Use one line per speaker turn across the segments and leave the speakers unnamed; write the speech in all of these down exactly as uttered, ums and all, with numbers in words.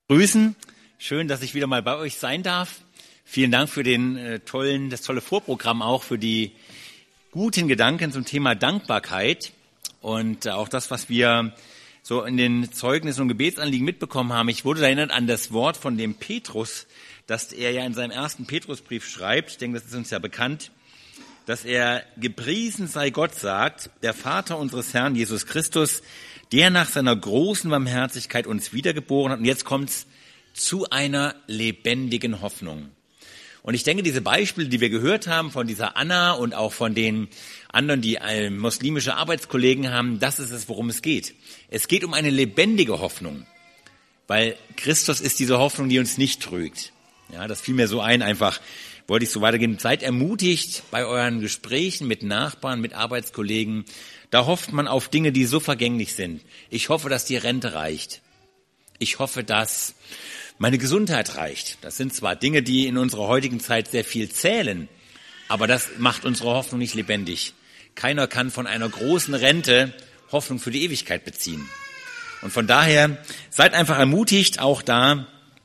Grüßen. Schön, dass ich wieder mal bei euch sein darf. Vielen Dank für den äh, tollen, das tolle Vorprogramm auch, für die guten Gedanken zum Thema Dankbarkeit und äh, auch das, was wir so in den Zeugnissen und Gebetsanliegen mitbekommen haben. Ich wurde erinnert an das Wort von dem Petrus, das er ja in seinem ersten Petrusbrief schreibt. Ich denke, das ist uns ja bekannt, dass er gepriesen sei Gott sagt, der Vater unseres Herrn Jesus Christus, der nach seiner großen Barmherzigkeit uns wiedergeboren hat. Und jetzt kommt's zu einer lebendigen Hoffnung. Und ich denke, diese Beispiele, die wir gehört haben von dieser Anna und auch von den anderen, die äh, muslimische Arbeitskollegen haben, das ist es, worum es geht. Es geht um eine lebendige Hoffnung, weil Christus ist diese Hoffnung, die uns nicht trügt. Ja, das fiel mir so ein, einfach wollte ich so weitergehen. Seid ermutigt bei euren Gesprächen mit Nachbarn, mit Arbeitskollegen. Da hofft man auf Dinge, die so vergänglich sind. Ich hoffe, dass die Rente reicht. Ich hoffe, dass meine Gesundheit reicht. Das sind zwar Dinge, die in unserer heutigen Zeit sehr viel zählen, aber das macht unsere Hoffnung nicht lebendig. Keiner kann von einer großen Rente Hoffnung für die Ewigkeit beziehen. Und von daher seid einfach ermutigt, auch da,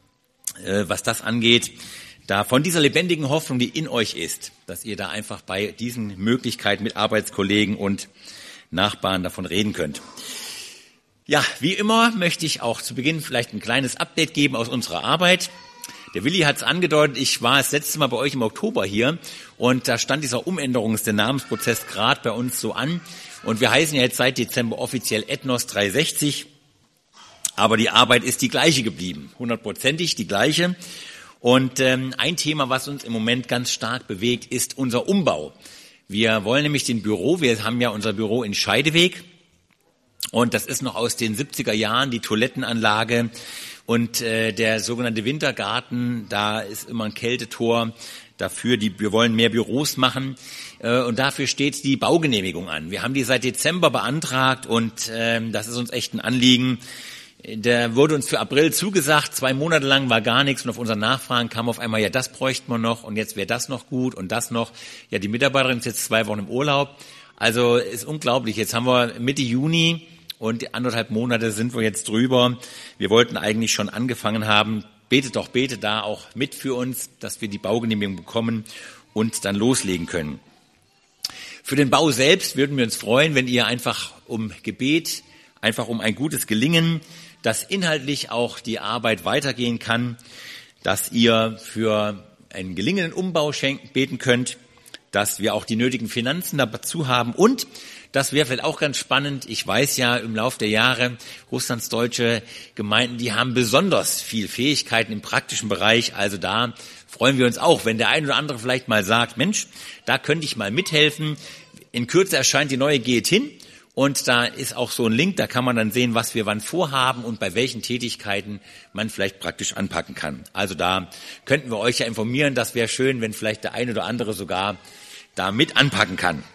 äh, was das angeht, da von dieser lebendigen Hoffnung, die in euch ist, dass ihr da einfach bei diesen Möglichkeiten mit Arbeitskollegen und Nachbarn davon reden könnt. Ja, wie immer möchte ich auch zu Beginn vielleicht ein kleines Update geben aus unserer Arbeit. Der Willi hat es angedeutet, ich war das letzte Mal bei euch im Oktober hier und da stand dieser Umänderungs-, der Namensprozess gerade bei uns so an. Und wir heißen ja jetzt seit Dezember offiziell Ethnos dreihundertsechzig, aber die Arbeit ist die gleiche geblieben, hundertprozentig die gleiche. Und ähm, ein Thema, was uns im Moment ganz stark bewegt, ist unser Umbau. Wir wollen nämlich den Büro, wir haben ja unser Büro in Scheideweg und das ist noch aus den siebziger Jahren, die Toilettenanlage und äh, der sogenannte Wintergarten, da ist immer ein Kältetor dafür, die, wir wollen mehr Büros machen äh, und dafür steht die Baugenehmigung an. Wir haben die seit Dezember beantragt und äh, das ist uns echt ein Anliegen. Der wurde uns für April zugesagt, zwei Monate lang war gar nichts und auf unseren Nachfragen kam auf einmal, ja, das bräuchten wir noch und jetzt wäre das noch gut und das noch. Ja, die Mitarbeiterin ist jetzt zwei Wochen im Urlaub. Also ist unglaublich. Jetzt haben wir Mitte Juni und anderthalb Monate sind wir jetzt drüber. Wir wollten eigentlich schon angefangen haben. Betet doch, betet da auch mit für uns, dass wir die Baugenehmigung bekommen und dann loslegen können. Für den Bau selbst würden wir uns freuen, wenn ihr einfach um Gebet, einfach um ein gutes Gelingen, dass inhaltlich auch die Arbeit weitergehen kann, dass ihr für einen gelingenden Umbau schenken, beten könnt, dass wir auch die nötigen Finanzen dazu haben und das wäre vielleicht auch ganz spannend. Ich weiß ja im Laufe der Jahre, Russlands deutsche Gemeinden, die haben besonders viel Fähigkeiten im praktischen Bereich. Also da freuen wir uns auch, wenn der ein oder andere vielleicht mal sagt, Mensch, da könnte ich mal mithelfen. In Kürze erscheint die neue Geht hin. Und da ist auch so ein Link, da kann man dann sehen, was wir wann vorhaben und bei welchen Tätigkeiten man vielleicht praktisch anpacken kann. Also da könnten wir euch ja informieren, das wäre schön, wenn vielleicht der eine oder andere sogar da mit anpacken kann.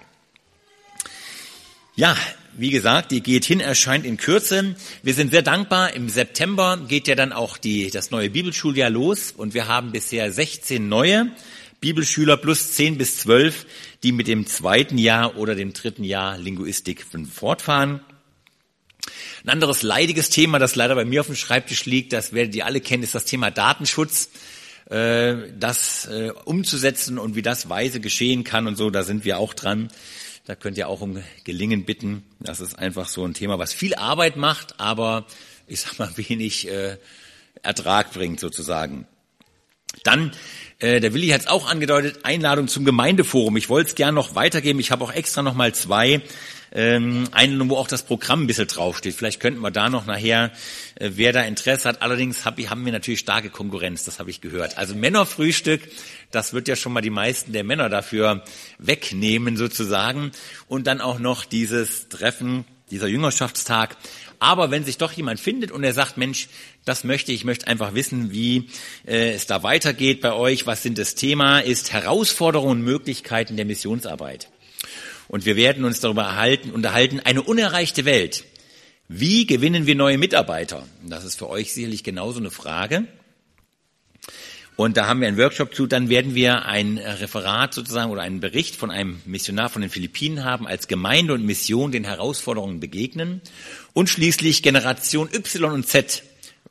Ja, wie gesagt, die Geht hin erscheint in Kürze. Wir sind sehr dankbar. Im September geht ja dann auch die, das neue Bibelschuljahr los und wir haben bisher sechzehn neue Bibelschüler plus zehn bis zwölf, die mit dem zweiten Jahr oder dem dritten Jahr Linguistik fortfahren. Ein anderes leidiges Thema, das leider bei mir auf dem Schreibtisch liegt, das werdet ihr alle kennen, ist das Thema Datenschutz, äh, das äh, umzusetzen und wie das weise geschehen kann und so, da sind wir auch dran. Da könnt ihr auch um Gelingen bitten. Das ist einfach so ein Thema, was viel Arbeit macht, aber ich sag mal wenig äh, Ertrag bringt sozusagen. Dann, äh, der Willi hat es auch angedeutet, Einladung zum Gemeindeforum. Ich wollte es gerne noch weitergeben. Ich habe auch extra noch mal zwei ähm, Einladungen, wo auch das Programm ein bisschen draufsteht. Vielleicht könnten wir da noch nachher, äh, wer da Interesse hat. Allerdings hab ich, haben wir natürlich starke Konkurrenz, das habe ich gehört. Also Männerfrühstück, das wird ja schon mal die meisten der Männer dafür wegnehmen sozusagen. Und dann auch noch dieses Treffen, dieser Jüngerschaftstag. Aber wenn sich doch jemand findet und er sagt, Mensch, das möchte ich, ich möchte einfach wissen, wie äh, es da weitergeht bei euch, was sind das Thema, ist Herausforderungen und Möglichkeiten der Missionsarbeit. Und wir werden uns darüber erhalten, unterhalten, eine unerreichte Welt. Wie gewinnen wir neue Mitarbeiter? Das ist für euch sicherlich genauso eine Frage. Und da haben wir einen Workshop zu, dann werden wir ein Referat sozusagen oder einen Bericht von einem Missionar von den Philippinen haben, als Gemeinde und Mission den Herausforderungen begegnen. Und schließlich Generation Y und Z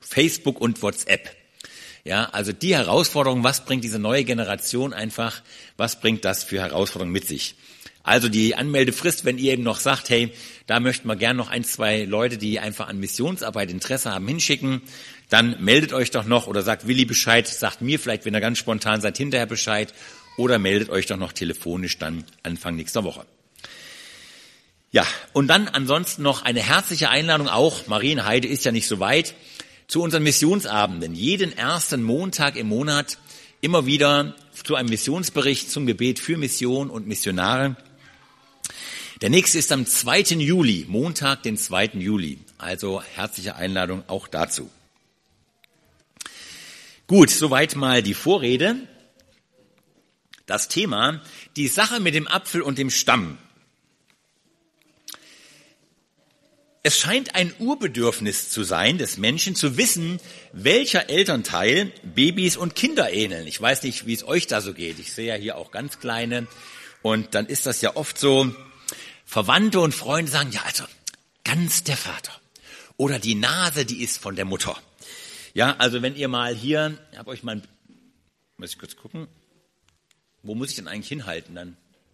Facebook und WhatsApp. Ja, also die Herausforderung, was bringt diese neue Generation einfach, was bringt das für Herausforderungen mit sich? Also die Anmeldefrist, wenn ihr eben noch sagt, hey, da möchten wir gerne noch ein, zwei Leute, die einfach an Missionsarbeit Interesse haben, hinschicken, dann meldet euch doch noch oder sagt Willi Bescheid, sagt mir vielleicht, wenn ihr ganz spontan seid, hinterher Bescheid oder meldet euch doch noch telefonisch dann Anfang nächster Woche. Ja, und dann ansonsten noch eine herzliche Einladung auch, Marienheide ist ja nicht so weit, zu unseren Missionsabenden. Jeden ersten Montag im Monat immer wieder zu einem Missionsbericht zum Gebet für Mission und Missionare. Der nächste ist am zweiten Juli, Montag, den zweiten Juli. Also herzliche Einladung auch dazu. Gut, soweit mal die Vorrede. Das Thema, die Sache mit dem Apfel und dem Stamm. Es scheint ein Urbedürfnis zu sein des Menschen, zu wissen, welcher Elternteil Babys und Kinder ähneln. Ich weiß nicht, wie es euch da so geht. Ich sehe ja hier auch ganz kleine. Und dann ist das ja oft so, Verwandte und Freunde sagen, ja, also ganz der Vater. Oder die Nase, die ist von der Mutter. Ja, also wenn ihr mal hier, ich habe euch mal, muss ich kurz gucken, wo muss ich denn eigentlich hinhalten dann?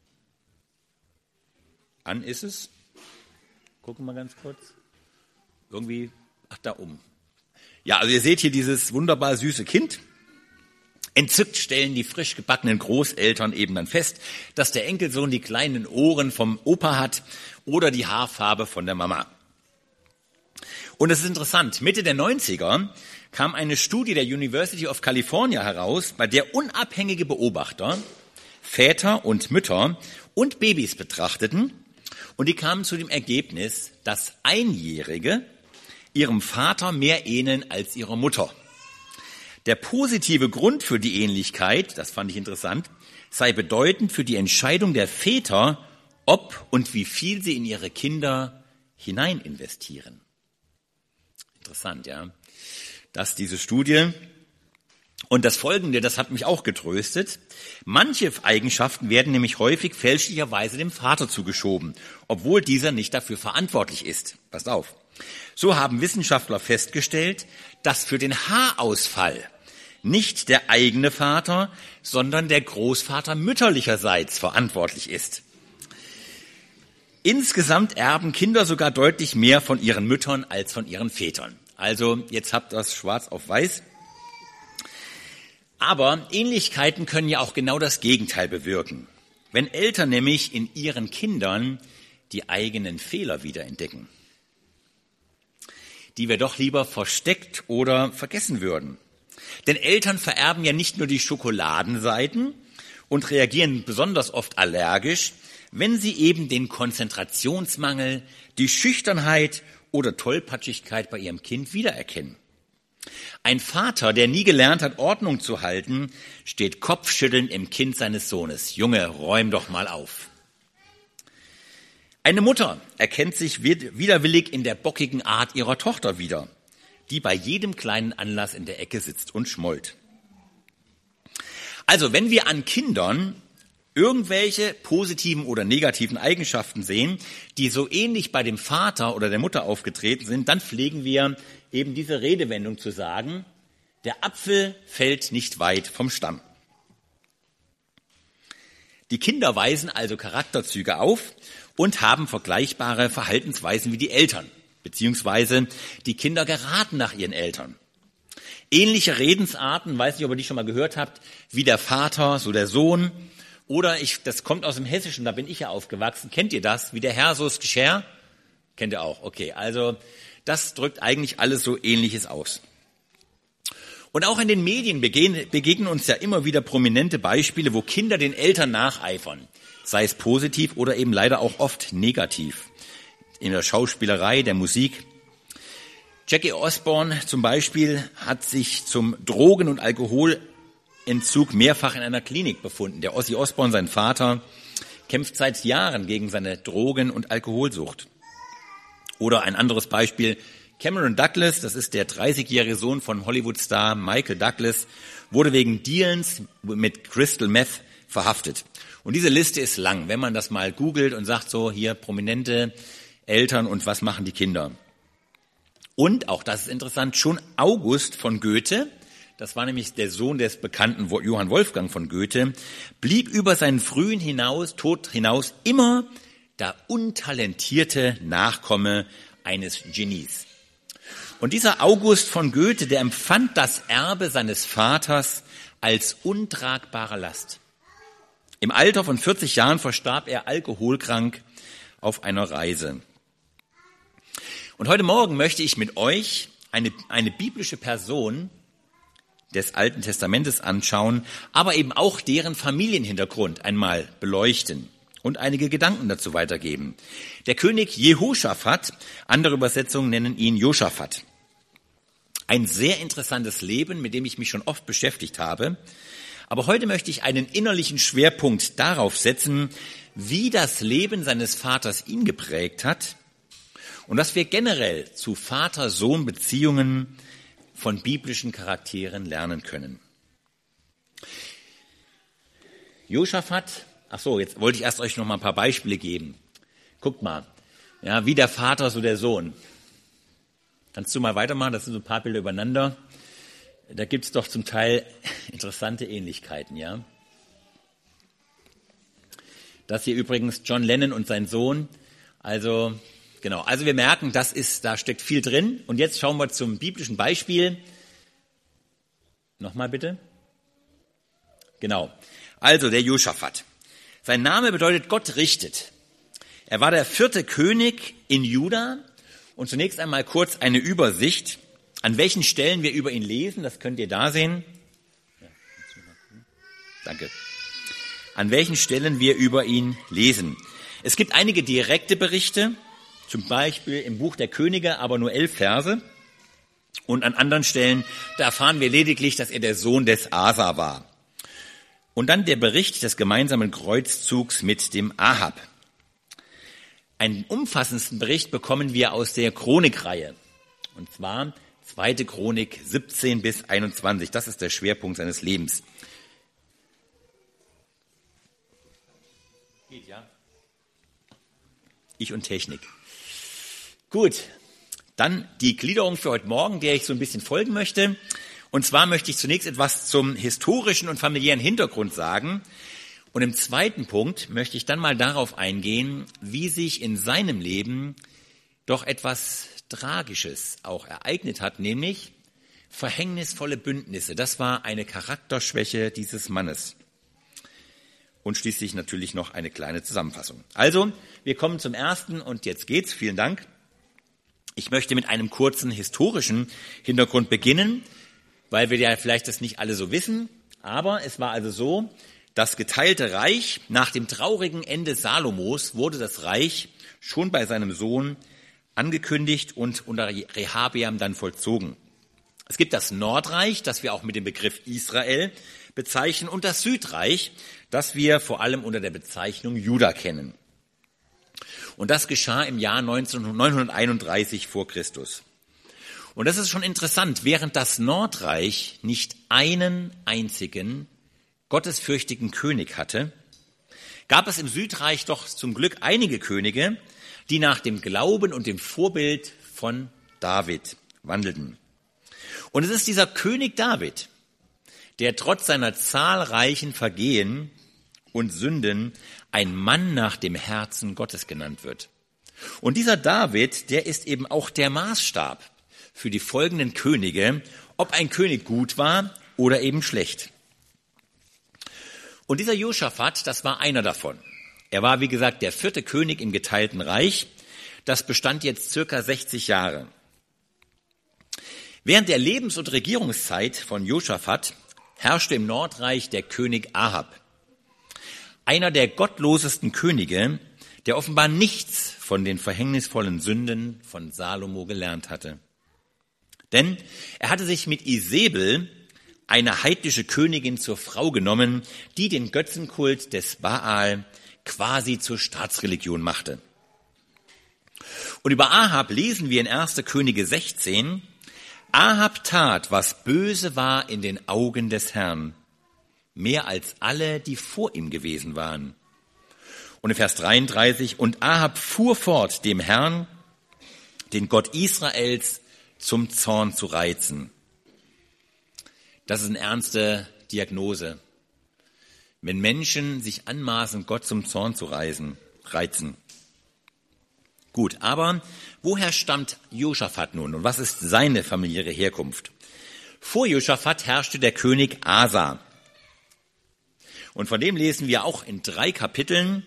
An ist es? Gucken wir mal ganz kurz. Irgendwie, ach, da oben. Ja, also ihr seht hier dieses wunderbar süße Kind. Entzückt stellen die frisch gebackenen Großeltern eben dann fest, dass der Enkelsohn die kleinen Ohren vom Opa hat oder die Haarfarbe von der Mama. Und es ist interessant, Mitte der neunziger kam eine Studie der University of California heraus, bei der unabhängige Beobachter Väter und Mütter und Babys betrachteten. Und die kamen zu dem Ergebnis, dass Einjährige ihrem Vater mehr ähneln als ihrer Mutter. Der positive Grund für die Ähnlichkeit, das fand ich interessant, sei bedeutend für die Entscheidung der Väter, ob und wie viel sie in ihre Kinder hinein investieren. Interessant, ja. Das diese Studie. Und das Folgende, das hat mich auch getröstet. Manche Eigenschaften werden nämlich häufig fälschlicherweise dem Vater zugeschoben, obwohl dieser nicht dafür verantwortlich ist. Passt auf. So haben Wissenschaftler festgestellt, dass für den Haarausfall nicht der eigene Vater, sondern der Großvater mütterlicherseits verantwortlich ist. Insgesamt erben Kinder sogar deutlich mehr von ihren Müttern als von ihren Vätern. Also jetzt habt ihr das schwarz auf weiß. Aber Ähnlichkeiten können ja auch genau das Gegenteil bewirken. Wenn Eltern nämlich in ihren Kindern die eigenen Fehler wiederentdecken, die wir doch lieber versteckt oder vergessen würden. Denn Eltern vererben ja nicht nur die Schokoladenseiten und reagieren besonders oft allergisch, wenn sie eben den Konzentrationsmangel, die Schüchternheit oder Tollpatschigkeit bei ihrem Kind wiedererkennen. Ein Vater, der nie gelernt hat, Ordnung zu halten, steht kopfschüttelnd im Kind seines Sohnes. Junge, räum doch mal auf. Eine Mutter erkennt sich widerwillig in der bockigen Art ihrer Tochter wieder, die bei jedem kleinen Anlass in der Ecke sitzt und schmollt. Also, wenn wir an Kindern irgendwelche positiven oder negativen Eigenschaften sehen, die so ähnlich bei dem Vater oder der Mutter aufgetreten sind, dann pflegen wir eben diese Redewendung zu sagen, der Apfel fällt nicht weit vom Stamm. Die Kinder weisen also Charakterzüge auf und haben vergleichbare Verhaltensweisen wie die Eltern, beziehungsweise die Kinder geraten nach ihren Eltern. Ähnliche Redensarten, weiß nicht, ob ihr die schon mal gehört habt, wie der Vater, so der Sohn. Oder ich, das kommt aus dem Hessischen, da bin ich ja aufgewachsen. Kennt ihr das? Wie der Herr, so das Geschirr? Kennt ihr auch? Okay, also das drückt eigentlich alles so Ähnliches aus. Und auch in den Medien begegnen, begegnen uns ja immer wieder prominente Beispiele, wo Kinder den Eltern nacheifern. Sei es positiv oder eben leider auch oft negativ. In der Schauspielerei, der Musik. Jackie Osborne zum Beispiel hat sich zum Drogen- und Alkoholentzug mehrfach in einer Klinik befunden. Der Ozzy Osbourne, sein Vater, kämpft seit Jahren gegen seine Drogen- und Alkoholsucht. Oder ein anderes Beispiel, Cameron Douglas, das ist der dreißigjährige Sohn von Hollywood-Star Michael Douglas, wurde wegen Dealens mit Crystal Meth verhaftet. Und diese Liste ist lang, wenn man das mal googelt und sagt so, hier prominente Eltern und was machen die Kinder. Und, auch das ist interessant, schon August von Goethe, das war nämlich der Sohn des bekannten Johann Wolfgang von Goethe, blieb über seinen frühen hinaus, Tod hinaus immer der untalentierte Nachkomme eines Genies. Und dieser August von Goethe, der empfand das Erbe seines Vaters als untragbare Last. Im Alter von vierzig Jahren verstarb er alkoholkrank auf einer Reise. Und heute Morgen möchte ich mit euch eine, eine biblische Person des Alten Testamentes anschauen, aber eben auch deren Familienhintergrund einmal beleuchten und einige Gedanken dazu weitergeben. Der König Jehoschafat, andere Übersetzungen nennen ihn Josaphat. Ein sehr interessantes Leben, mit dem ich mich schon oft beschäftigt habe. Aber heute möchte ich einen innerlichen Schwerpunkt darauf setzen, wie das Leben seines Vaters ihn geprägt hat und was wir generell zu Vater-Sohn-Beziehungen von biblischen Charakteren lernen können. Josaphat, ach so, jetzt wollte ich erst euch noch mal ein paar Beispiele geben. Guckt mal, ja, wie der Vater, so der Sohn. Kannst du mal weitermachen? Das sind so ein paar Bilder übereinander. Da gibt es doch zum Teil interessante Ähnlichkeiten, ja. Das hier übrigens John Lennon und sein Sohn. Also, genau. Also wir merken, das ist, da steckt viel drin. Und jetzt schauen wir zum biblischen Beispiel. Nochmal bitte. Genau. Also der Josaphat. Sein Name bedeutet Gott richtet. Er war der vierte König in Juda. Und zunächst einmal kurz eine Übersicht, an welchen Stellen wir über ihn lesen. Das könnt ihr da sehen. Danke. An welchen Stellen wir über ihn lesen. Es gibt einige direkte Berichte, zum Beispiel im Buch der Könige, aber nur elf Verse. Und an anderen Stellen, da erfahren wir lediglich, dass er der Sohn des Asa war. Und dann der Bericht des gemeinsamen Kreuzzugs mit dem Ahab. Einen umfassendsten Bericht bekommen wir aus der Chronikreihe. Und zwar zweite Chronik siebzehn bis einundzwanzig. Das ist der Schwerpunkt seines Lebens. Geht, ja? Ich und Technik. Gut, dann die Gliederung für heute Morgen, der ich so ein bisschen folgen möchte. Und zwar möchte ich zunächst etwas zum historischen und familiären Hintergrund sagen. Und im zweiten Punkt möchte ich dann mal darauf eingehen, wie sich in seinem Leben doch etwas Tragisches auch ereignet hat, nämlich verhängnisvolle Bündnisse. Das war eine Charakterschwäche dieses Mannes. Und schließlich natürlich noch eine kleine Zusammenfassung. Also, wir kommen zum ersten und jetzt geht's. Vielen Dank. Ich möchte mit einem kurzen historischen Hintergrund beginnen, weil wir ja vielleicht das nicht alle so wissen. Aber es war also so, das geteilte Reich, nach dem traurigen Ende Salomos wurde das Reich schon bei seinem Sohn angekündigt und unter Rehabeam dann vollzogen. Es gibt das Nordreich, das wir auch mit dem Begriff Israel bezeichnen, und das Südreich, das wir vor allem unter der Bezeichnung Juda kennen. Und das geschah im Jahr neunhunderteinunddreißig vor Christus. Und das ist schon interessant, während das Nordreich nicht einen einzigen gottesfürchtigen König hatte, gab es im Südreich doch zum Glück einige Könige, die nach dem Glauben und dem Vorbild von David wandelten. Und es ist dieser König David, der trotz seiner zahlreichen Vergehen und Sünden ein Mann nach dem Herzen Gottes genannt wird. Und dieser David, der ist eben auch der Maßstab für die folgenden Könige, ob ein König gut war oder eben schlecht. Und dieser Josaphat, das war einer davon. Er war, wie gesagt, der vierte König im geteilten Reich. Das bestand jetzt circa sechzig Jahre. Während der Lebens- und Regierungszeit von Josaphat herrschte im Nordreich der König Ahab. Einer der gottlosesten Könige, der offenbar nichts von den verhängnisvollen Sünden von Salomo gelernt hatte. Denn er hatte sich mit Isebel, eine heidnische Königin, zur Frau genommen, die den Götzenkult des Baal quasi zur Staatsreligion machte. Und über Ahab lesen wir in erster Könige sechzehn, Ahab tat, was böse war in den Augen des Herrn, mehr als alle, die vor ihm gewesen waren. Und in Vers dreiunddreißig, und Ahab fuhr fort, dem Herrn, den Gott Israels, zum Zorn zu reizen. Das ist eine ernste Diagnose. Wenn Menschen sich anmaßen, Gott zum Zorn zu reizen. Gut, aber woher stammt Josaphat nun und was ist seine familiäre Herkunft? Vor Josaphat herrschte der König Asa. Und von dem lesen wir auch in drei Kapiteln.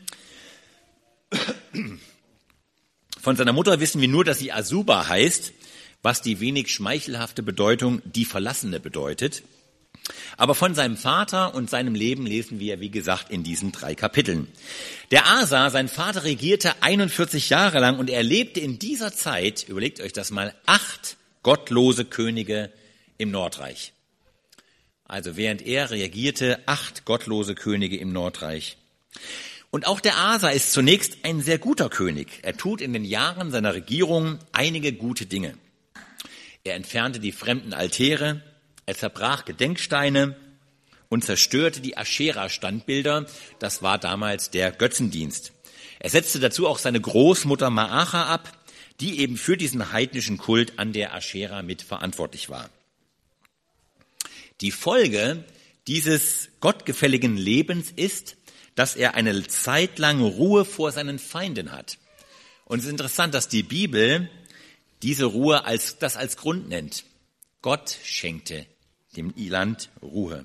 Von seiner Mutter wissen wir nur, dass sie Asuba heißt, was die wenig schmeichelhafte Bedeutung die Verlassene bedeutet. Aber von seinem Vater und seinem Leben lesen wir, wie gesagt, in diesen drei Kapiteln. Der Asa, sein Vater, regierte einundvierzig Jahre lang und er lebte in dieser Zeit, überlegt euch das mal, acht gottlose Könige im Nordreich. Also während er regierte, acht gottlose Könige im Nordreich. Und auch der Asa ist zunächst ein sehr guter König. Er tut in den Jahren seiner Regierung einige gute Dinge. Er entfernte die fremden Altäre, er zerbrach Gedenksteine und zerstörte die Aschera-Standbilder. Das war damals der Götzendienst. Er setzte dazu auch seine Großmutter Maacha ab, die eben für diesen heidnischen Kult an der Aschera mit verantwortlich war. Die Folge dieses gottgefälligen Lebens ist, dass er eine Zeit lang Ruhe vor seinen Feinden hat. Und es ist interessant, dass die Bibel diese Ruhe als, das als Grund nennt. Gott schenkte dem Land Ruhe.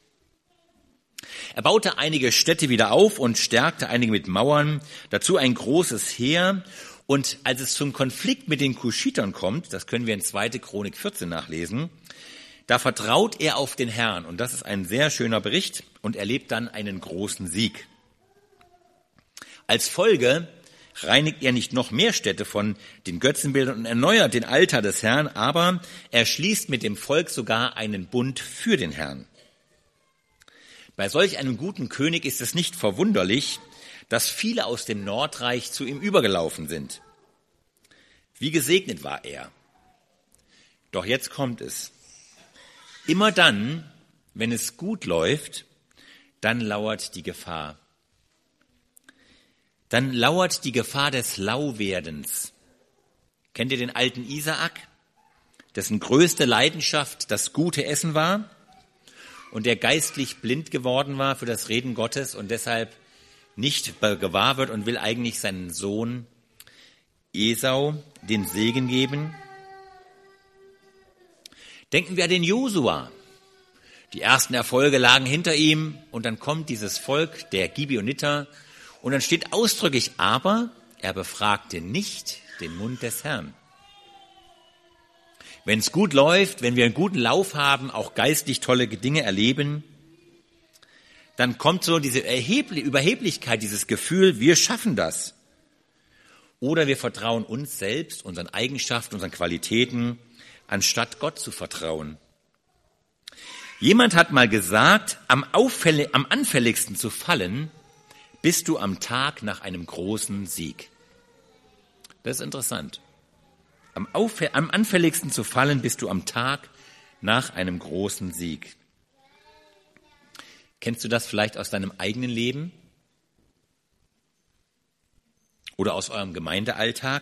Er baute einige Städte wieder auf und stärkte einige mit Mauern, dazu ein großes Heer. Und als es zum Konflikt mit den Kuschitern kommt, das können wir in zweite Chronik vierzehn nachlesen, da vertraut er auf den Herrn. Und das ist ein sehr schöner Bericht und erlebt dann einen großen Sieg. Als Folge reinigt er nicht noch mehr Städte von den Götzenbildern und erneuert den Altar des Herrn, aber er schließt mit dem Volk sogar einen Bund für den Herrn. Bei solch einem guten König ist es nicht verwunderlich, dass viele aus dem Nordreich zu ihm übergelaufen sind. Wie gesegnet war er. Doch jetzt kommt es. Immer dann, wenn es gut läuft, dann lauert die Gefahr. Dann lauert die Gefahr des Lauwerdens. Kennt ihr den alten Isaak, dessen größte Leidenschaft das gute Essen war und der geistlich blind geworden war für das Reden Gottes und deshalb nicht gewahr wird und will eigentlich seinen Sohn Esau den Segen geben? Denken wir an den Josua. Die ersten Erfolge lagen hinter ihm und dann kommt dieses Volk der Gibeoniter und dann steht ausdrücklich, aber er befragte nicht den Mund des Herrn. Wenn es gut läuft, wenn wir einen guten Lauf haben, auch geistlich tolle Dinge erleben, dann kommt so diese Überheblichkeit, dieses Gefühl, wir schaffen das. Oder wir vertrauen uns selbst, unseren Eigenschaften, unseren Qualitäten, anstatt Gott zu vertrauen. Jemand hat mal gesagt, am, auffällig, am anfälligsten zu fallen, bist du am Tag nach einem großen Sieg. Das ist interessant. Am, auffä- am anfälligsten zu fallen bist du am Tag nach einem großen Sieg. Kennst du das vielleicht aus deinem eigenen Leben? Oder aus eurem Gemeindealltag?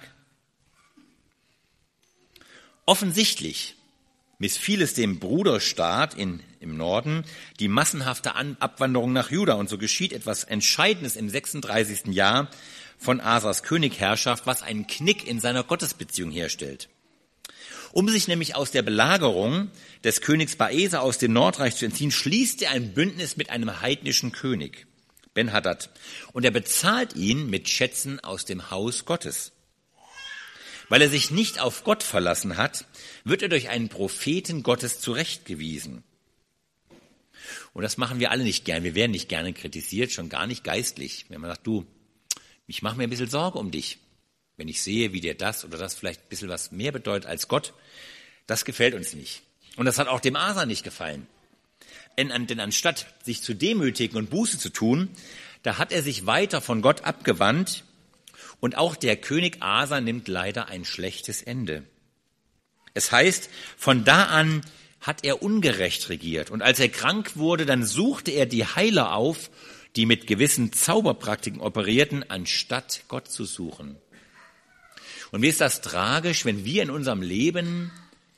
Offensichtlich missfiel es dem Bruderstaat in, im Norden die massenhafte An- Abwanderung nach Juda. Und so geschieht etwas Entscheidendes im sechsunddreißigsten Jahr von Asas Königherrschaft, was einen Knick in seiner Gottesbeziehung herstellt. Um sich nämlich aus der Belagerung des Königs Baesa aus dem Nordreich zu entziehen, schließt er ein Bündnis mit einem heidnischen König, Ben-Hadad. Und er bezahlt ihn mit Schätzen aus dem Haus Gottes. Weil er sich nicht auf Gott verlassen hat, wird er durch einen Propheten Gottes zurechtgewiesen. Und das machen wir alle nicht gern. Wir werden nicht gerne kritisiert, schon gar nicht geistlich. Wenn man sagt, du, ich mache mir ein bisschen Sorge um dich. Wenn ich sehe, wie dir das oder das vielleicht ein bisschen was mehr bedeutet als Gott, das gefällt uns nicht. Und das hat auch dem Asa nicht gefallen. Denn anstatt sich zu demütigen und Buße zu tun, da hat er sich weiter von Gott abgewandt. Und auch der König Asa nimmt leider ein schlechtes Ende. Es heißt, von da an hat er ungerecht regiert. Und als er krank wurde, dann suchte er die Heiler auf, die mit gewissen Zauberpraktiken operierten, anstatt Gott zu suchen. Und wie ist das tragisch, wenn wir in unserem Leben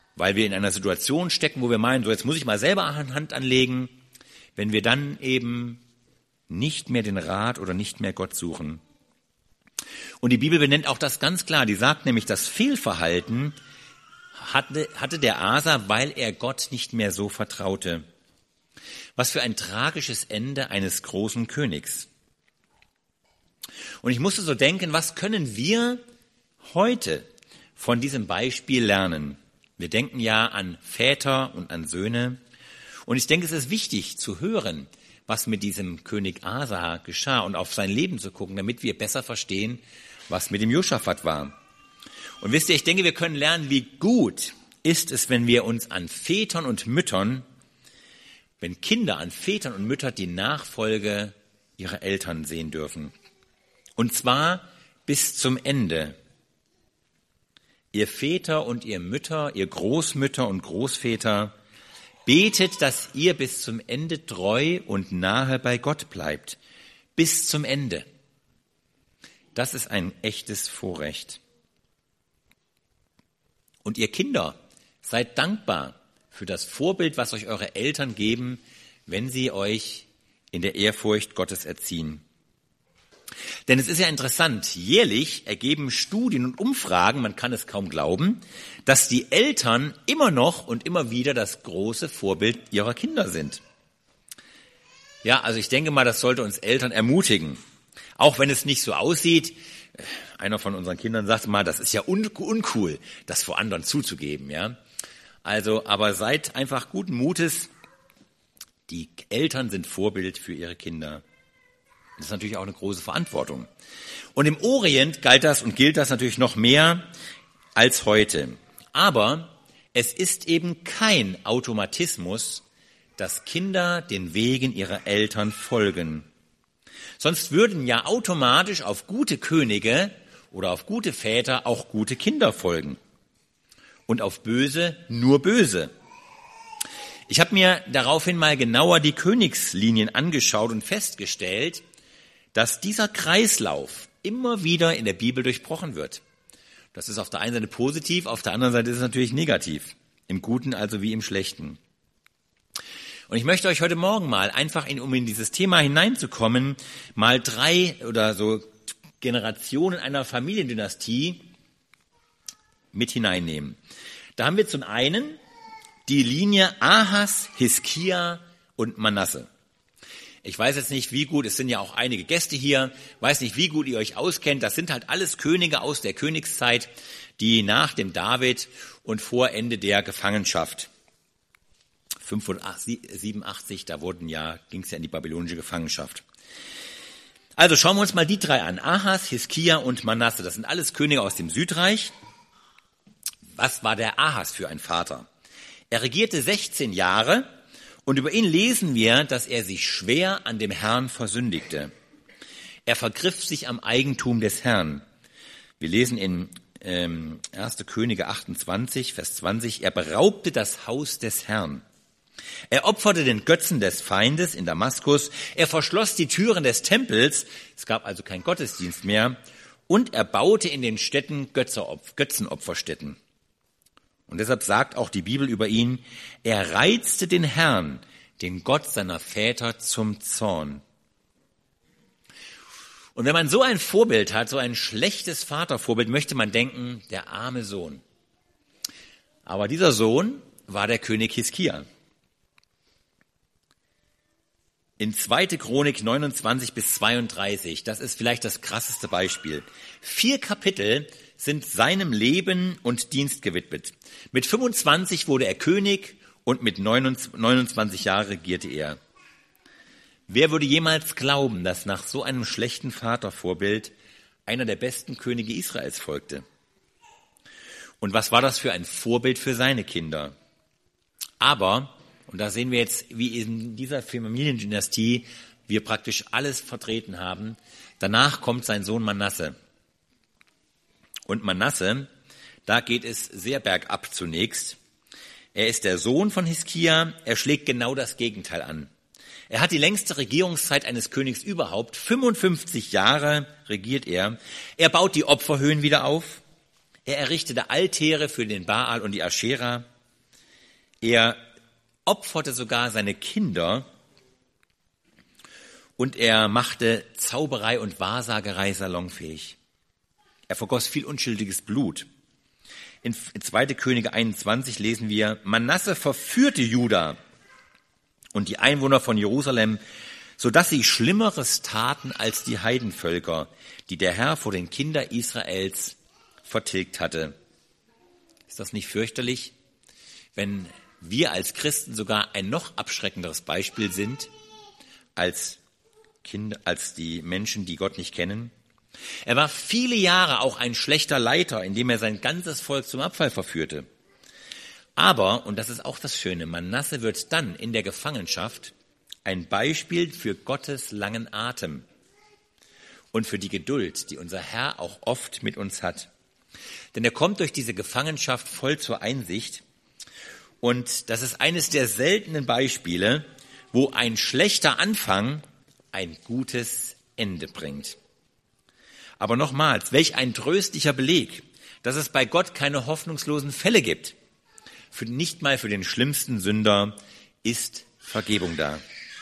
weil wir in einer Situation stecken, wo wir meinen, so jetzt muss ich mal selber Hand anlegen, wenn wir dann eben nicht mehr den Rat oder nicht mehr Gott suchen. Und die Bibel benennt auch das ganz klar. Die sagt nämlich, das Fehlverhalten hatte, hatte der Asa, weil er Gott nicht mehr so vertraute. Was für ein tragisches Ende eines großen Königs. Und ich musste so denken, was können wir heute von diesem Beispiel lernen? Wir denken ja an Väter und an Söhne. Und ich denke, es ist wichtig zu hören, was mit diesem König Asa geschah und auf sein Leben zu gucken, damit wir besser verstehen, was mit dem Josaphat war. Und wisst ihr, ich denke, wir können lernen, wie gut ist es, wenn wir uns an Vätern und Müttern, wenn Kinder an Vätern und Müttern die Nachfolge ihrer Eltern sehen dürfen. Und zwar bis zum Ende. Ihr Väter und ihr Mütter, ihr Großmütter und Großväter, betet, dass ihr bis zum Ende treu und nahe bei Gott bleibt. Bis zum Ende. Das ist ein echtes Vorrecht. Und ihr Kinder, seid dankbar für das Vorbild, was euch eure Eltern geben, wenn sie euch in der Ehrfurcht Gottes erziehen. Denn es ist ja interessant, jährlich ergeben Studien und Umfragen, man kann es kaum glauben, dass die Eltern immer noch und immer wieder das große Vorbild ihrer Kinder sind. Ja, also ich denke mal, das sollte uns Eltern ermutigen. Auch wenn es nicht so aussieht. Einer von unseren Kindern sagte mal, das ist ja un- uncool, das vor anderen zuzugeben, ja. Also, aber seid einfach guten Mutes. Die Eltern sind Vorbild für ihre Kinder. Das ist natürlich auch eine große Verantwortung. Und im Orient galt das und gilt das natürlich noch mehr als heute. Aber es ist eben kein Automatismus, dass Kinder den Wegen ihrer Eltern folgen. Sonst würden ja automatisch auf gute Könige oder auf gute Väter auch gute Kinder folgen. Und auf böse nur böse. Ich habe mir daraufhin mal genauer die Königslinien angeschaut und festgestellt, dass dieser Kreislauf immer wieder in der Bibel durchbrochen wird. Das ist auf der einen Seite positiv, auf der anderen Seite ist es natürlich negativ. Im Guten also wie im Schlechten. Und ich möchte euch heute Morgen mal einfach, in, um in dieses Thema hineinzukommen, mal drei oder so Generationen einer Familiendynastie mit hineinnehmen. Da haben wir zum einen die Linie Ahas, Hiskia und Manasse. Ich weiß jetzt nicht, wie gut, es sind ja auch einige Gäste hier, weiß nicht, wie gut ihr euch auskennt. Das sind halt alles Könige aus der Königszeit, die nach dem David und vor Ende der Gefangenschaft. fünfhundertsiebenundachtzig, da wurden ja, ging es ja in die babylonische Gefangenschaft. Also schauen wir uns mal die drei an. Ahas, Hiskia und Manasse. Das sind alles Könige aus dem Südreich. Was war der Ahas für ein Vater? Er regierte sechzehn Jahre und über ihn lesen wir, dass er sich schwer an dem Herrn versündigte. Er vergriff sich am Eigentum des Herrn. Wir lesen in ähm, erster Könige achtundzwanzig, Vers zwanzig, er beraubte das Haus des Herrn. Er opferte den Götzen des Feindes in Damaskus, er verschloss die Türen des Tempels, es gab also keinen Gottesdienst mehr, und er baute in den Städten Götzenopferstätten. Und deshalb sagt auch die Bibel über ihn, er reizte den Herrn, den Gott seiner Väter, zum Zorn. Und wenn man so ein Vorbild hat, so ein schlechtes Vatervorbild, möchte man denken, der arme Sohn. Aber dieser Sohn war der König Hiskia. In zweiter Chronik neunundzwanzig bis zweiunddreißig, das ist vielleicht das krasseste Beispiel. Vier Kapitel sind seinem Leben und Dienst gewidmet. Mit fünfundzwanzig wurde er König und mit neunundzwanzig Jahren regierte er. Wer würde jemals glauben, dass nach so einem schlechten Vatervorbild einer der besten Könige Israels folgte? Und was war das für ein Vorbild für seine Kinder? Aber, und da sehen wir jetzt, wie in dieser Familiendynastie wir praktisch alles vertreten haben, danach kommt sein Sohn Manasse. Und Manasse, da geht es sehr bergab zunächst. Er ist der Sohn von Hiskia, er schlägt genau das Gegenteil an. Er hat die längste Regierungszeit eines Königs überhaupt, fünfundfünfzig Jahre regiert er. Er baut die Opferhöhen wieder auf, er errichtete Altäre für den Baal und die Aschera, Er opferte sogar seine Kinder und er machte Zauberei und Wahrsagerei salonfähig. Er vergoss viel unschuldiges Blut. In zweiter Könige einundzwanzig lesen wir, Manasse verführte Juda und die Einwohner von Jerusalem, sodass sie Schlimmeres taten als die Heidenvölker, die der Herr vor den Kindern Israels vertilgt hatte. Ist das nicht fürchterlich, wenn wir als Christen sogar ein noch abschreckenderes Beispiel sind als Kinder, als die Menschen, die Gott nicht kennen? Er war viele Jahre auch ein schlechter Leiter, indem er sein ganzes Volk zum Abfall verführte. Aber, und das ist auch das Schöne, Manasse wird dann in der Gefangenschaft ein Beispiel für Gottes langen Atem und für die Geduld, die unser Herr auch oft mit uns hat. Denn er kommt durch diese Gefangenschaft voll zur Einsicht. Und das ist eines der seltenen Beispiele, wo ein schlechter Anfang ein gutes Ende bringt. Aber nochmals, welch ein tröstlicher Beleg, dass es bei Gott keine hoffnungslosen Fälle gibt. Für, nicht mal für den schlimmsten Sünder ist Vergebung da.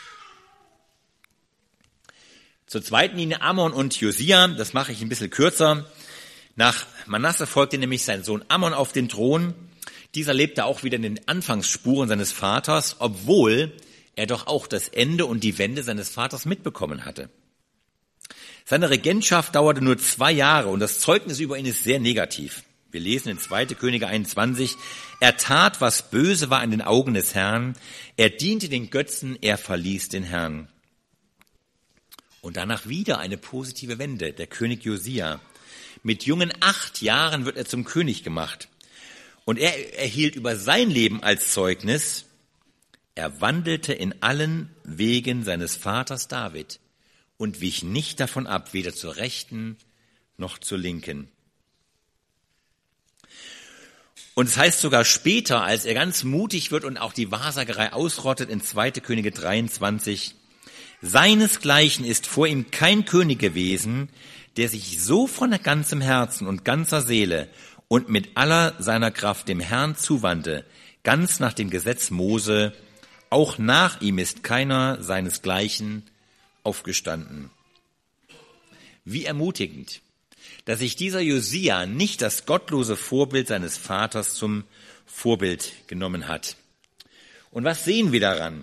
Zur zweiten Linie Ammon und Josia, das mache ich ein bisschen kürzer. Nach Manasse folgte nämlich sein Sohn Ammon auf den Thron. Dieser lebte auch wieder in den Anfangsspuren seines Vaters, obwohl er doch auch das Ende und die Wende seines Vaters mitbekommen hatte. Seine Regentschaft dauerte nur zwei Jahre und das Zeugnis über ihn ist sehr negativ. Wir lesen in zweiter Könige einundzwanzig, er tat, was böse war in den Augen des Herrn, er diente den Götzen, er verließ den Herrn. Und danach wieder eine positive Wende, der König Josia. Mit jungen acht Jahren wird er zum König gemacht. Und er erhielt über sein Leben als Zeugnis, er wandelte in allen Wegen seines Vaters David und wich nicht davon ab, weder zur Rechten noch zur Linken. Und es heißt sogar später, als er ganz mutig wird und auch die Wahrsagerei ausrottet in zweiter Könige dreiundzwanzig, seinesgleichen ist vor ihm kein König gewesen, der sich so von ganzem Herzen und ganzer Seele und mit aller seiner Kraft dem Herrn zuwandte, ganz nach dem Gesetz Mose, auch nach ihm ist keiner seinesgleichen aufgestanden. Wie ermutigend, dass sich dieser Josia nicht das gottlose Vorbild seines Vaters zum Vorbild genommen hat. Und was sehen wir daran?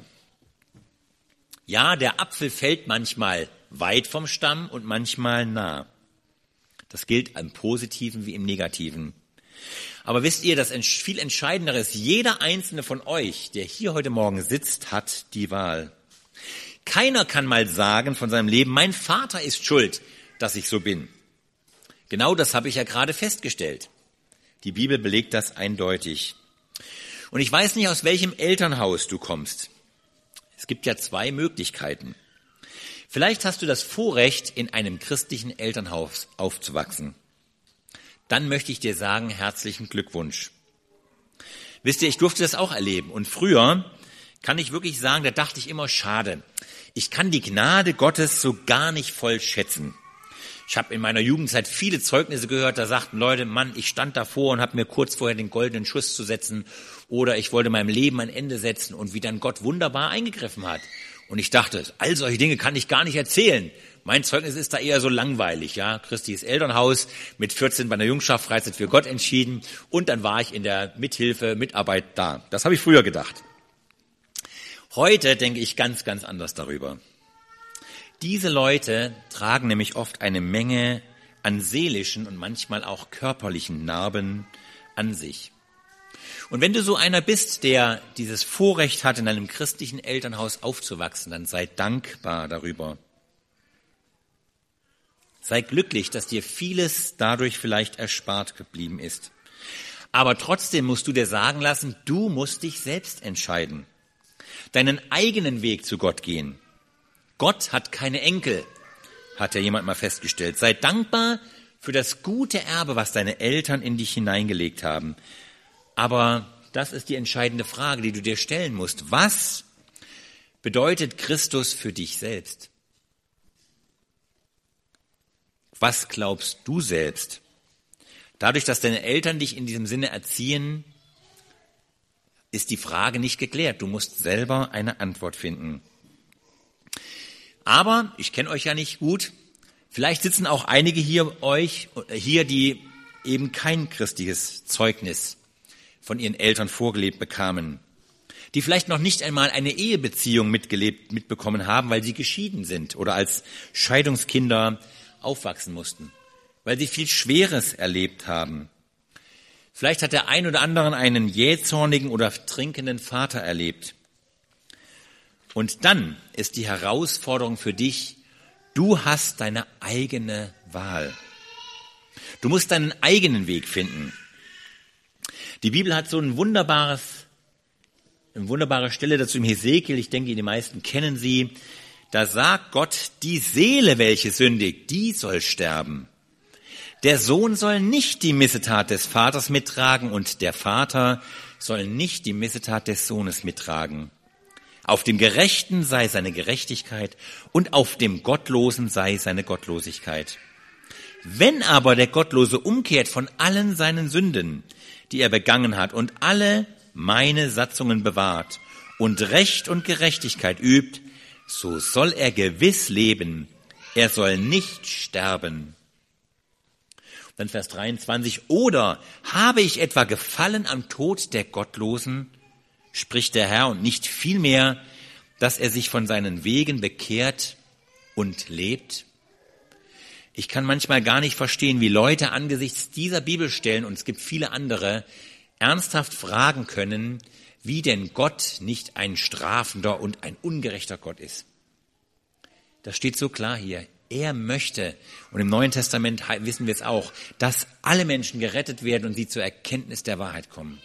Ja, der Apfel fällt manchmal weit vom Stamm und manchmal nah. Das gilt im Positiven wie im Negativen. Aber wisst ihr, das viel Entscheidendere ist, jeder einzelne von euch, der hier heute Morgen sitzt, hat die Wahl. Keiner kann mal sagen von seinem Leben, mein Vater ist schuld, dass ich so bin. Genau das habe ich ja gerade festgestellt. Die Bibel belegt das eindeutig. Und ich weiß nicht, aus welchem Elternhaus du kommst. Es gibt ja zwei Möglichkeiten. Vielleicht hast du das Vorrecht, in einem christlichen Elternhaus aufzuwachsen. Dann möchte ich dir sagen, herzlichen Glückwunsch. Wisst ihr, ich durfte das auch erleben. Und früher kann ich wirklich sagen, da dachte ich immer, schade. Ich kann die Gnade Gottes so gar nicht voll schätzen. Ich habe in meiner Jugendzeit viele Zeugnisse gehört, da sagten Leute, Mann, ich stand davor und habe mir kurz vorher den goldenen Schuss zu setzen oder ich wollte meinem Leben ein Ende setzen und wie dann Gott wunderbar eingegriffen hat. Und ich dachte, all solche Dinge kann ich gar nicht erzählen. Mein Zeugnis ist da eher so langweilig, ja. Christis Elternhaus, mit vierzehn bei einer Jungschaftsfreizeit für Gott entschieden und dann war ich in der Mithilfe, Mitarbeit da. Das habe ich früher gedacht. Heute denke ich ganz, ganz anders darüber. Diese Leute tragen nämlich oft eine Menge an seelischen und manchmal auch körperlichen Narben an sich. Und wenn du so einer bist, der dieses Vorrecht hat, in einem christlichen Elternhaus aufzuwachsen, dann sei dankbar darüber. Sei glücklich, dass dir vieles dadurch vielleicht erspart geblieben ist. Aber trotzdem musst du dir sagen lassen, du musst dich selbst entscheiden. Deinen eigenen Weg zu Gott gehen. Gott hat keine Enkel, hat ja jemand mal festgestellt. Sei dankbar für das gute Erbe, was deine Eltern in dich hineingelegt haben. Aber das ist die entscheidende Frage, die du dir stellen musst. Was bedeutet Christus für dich selbst? Was glaubst du selbst? Dadurch, dass deine Eltern dich in diesem Sinne erziehen, ist die Frage nicht geklärt. Du musst selber eine Antwort finden. Aber ich kenne euch ja nicht gut. Vielleicht sitzen auch einige hier euch hier, die eben kein christliches Zeugnis von ihren Eltern vorgelebt bekamen, die vielleicht noch nicht einmal eine Ehebeziehung mitgelebt, mitbekommen haben, weil sie geschieden sind oder als Scheidungskinder aufwachsen mussten, weil sie viel Schweres erlebt haben. Vielleicht hat der ein oder andere einen jähzornigen oder trinkenden Vater erlebt. Und dann ist die Herausforderung für dich, du hast deine eigene Wahl. Du musst deinen eigenen Weg finden. Die Bibel hat so ein wunderbares, eine wunderbare Stelle dazu im Hesekiel, ich denke, die meisten kennen sie. Da sagt Gott, die Seele, welche sündigt, die soll sterben. Der Sohn soll nicht die Missetat des Vaters mittragen und der Vater soll nicht die Missetat des Sohnes mittragen. Auf dem Gerechten sei seine Gerechtigkeit und auf dem Gottlosen sei seine Gottlosigkeit. Wenn aber der Gottlose umkehrt von allen seinen Sünden, die er begangen hat, und alle meine Satzungen bewahrt und Recht und Gerechtigkeit übt, so soll er gewiss leben, er soll nicht sterben. Dann Vers dreiundzwanzig, oder habe ich etwa gefallen am Tod der Gottlosen, spricht der Herr, und nicht vielmehr, dass er sich von seinen Wegen bekehrt und lebt? Ich kann manchmal gar nicht verstehen, wie Leute angesichts dieser Bibelstellen, und es gibt viele andere, ernsthaft fragen können, wie denn Gott nicht ein strafender und ein ungerechter Gott ist. Das steht so klar hier. Er möchte, und im Neuen Testament wissen wir es auch, dass alle Menschen gerettet werden und sie zur Erkenntnis der Wahrheit kommen.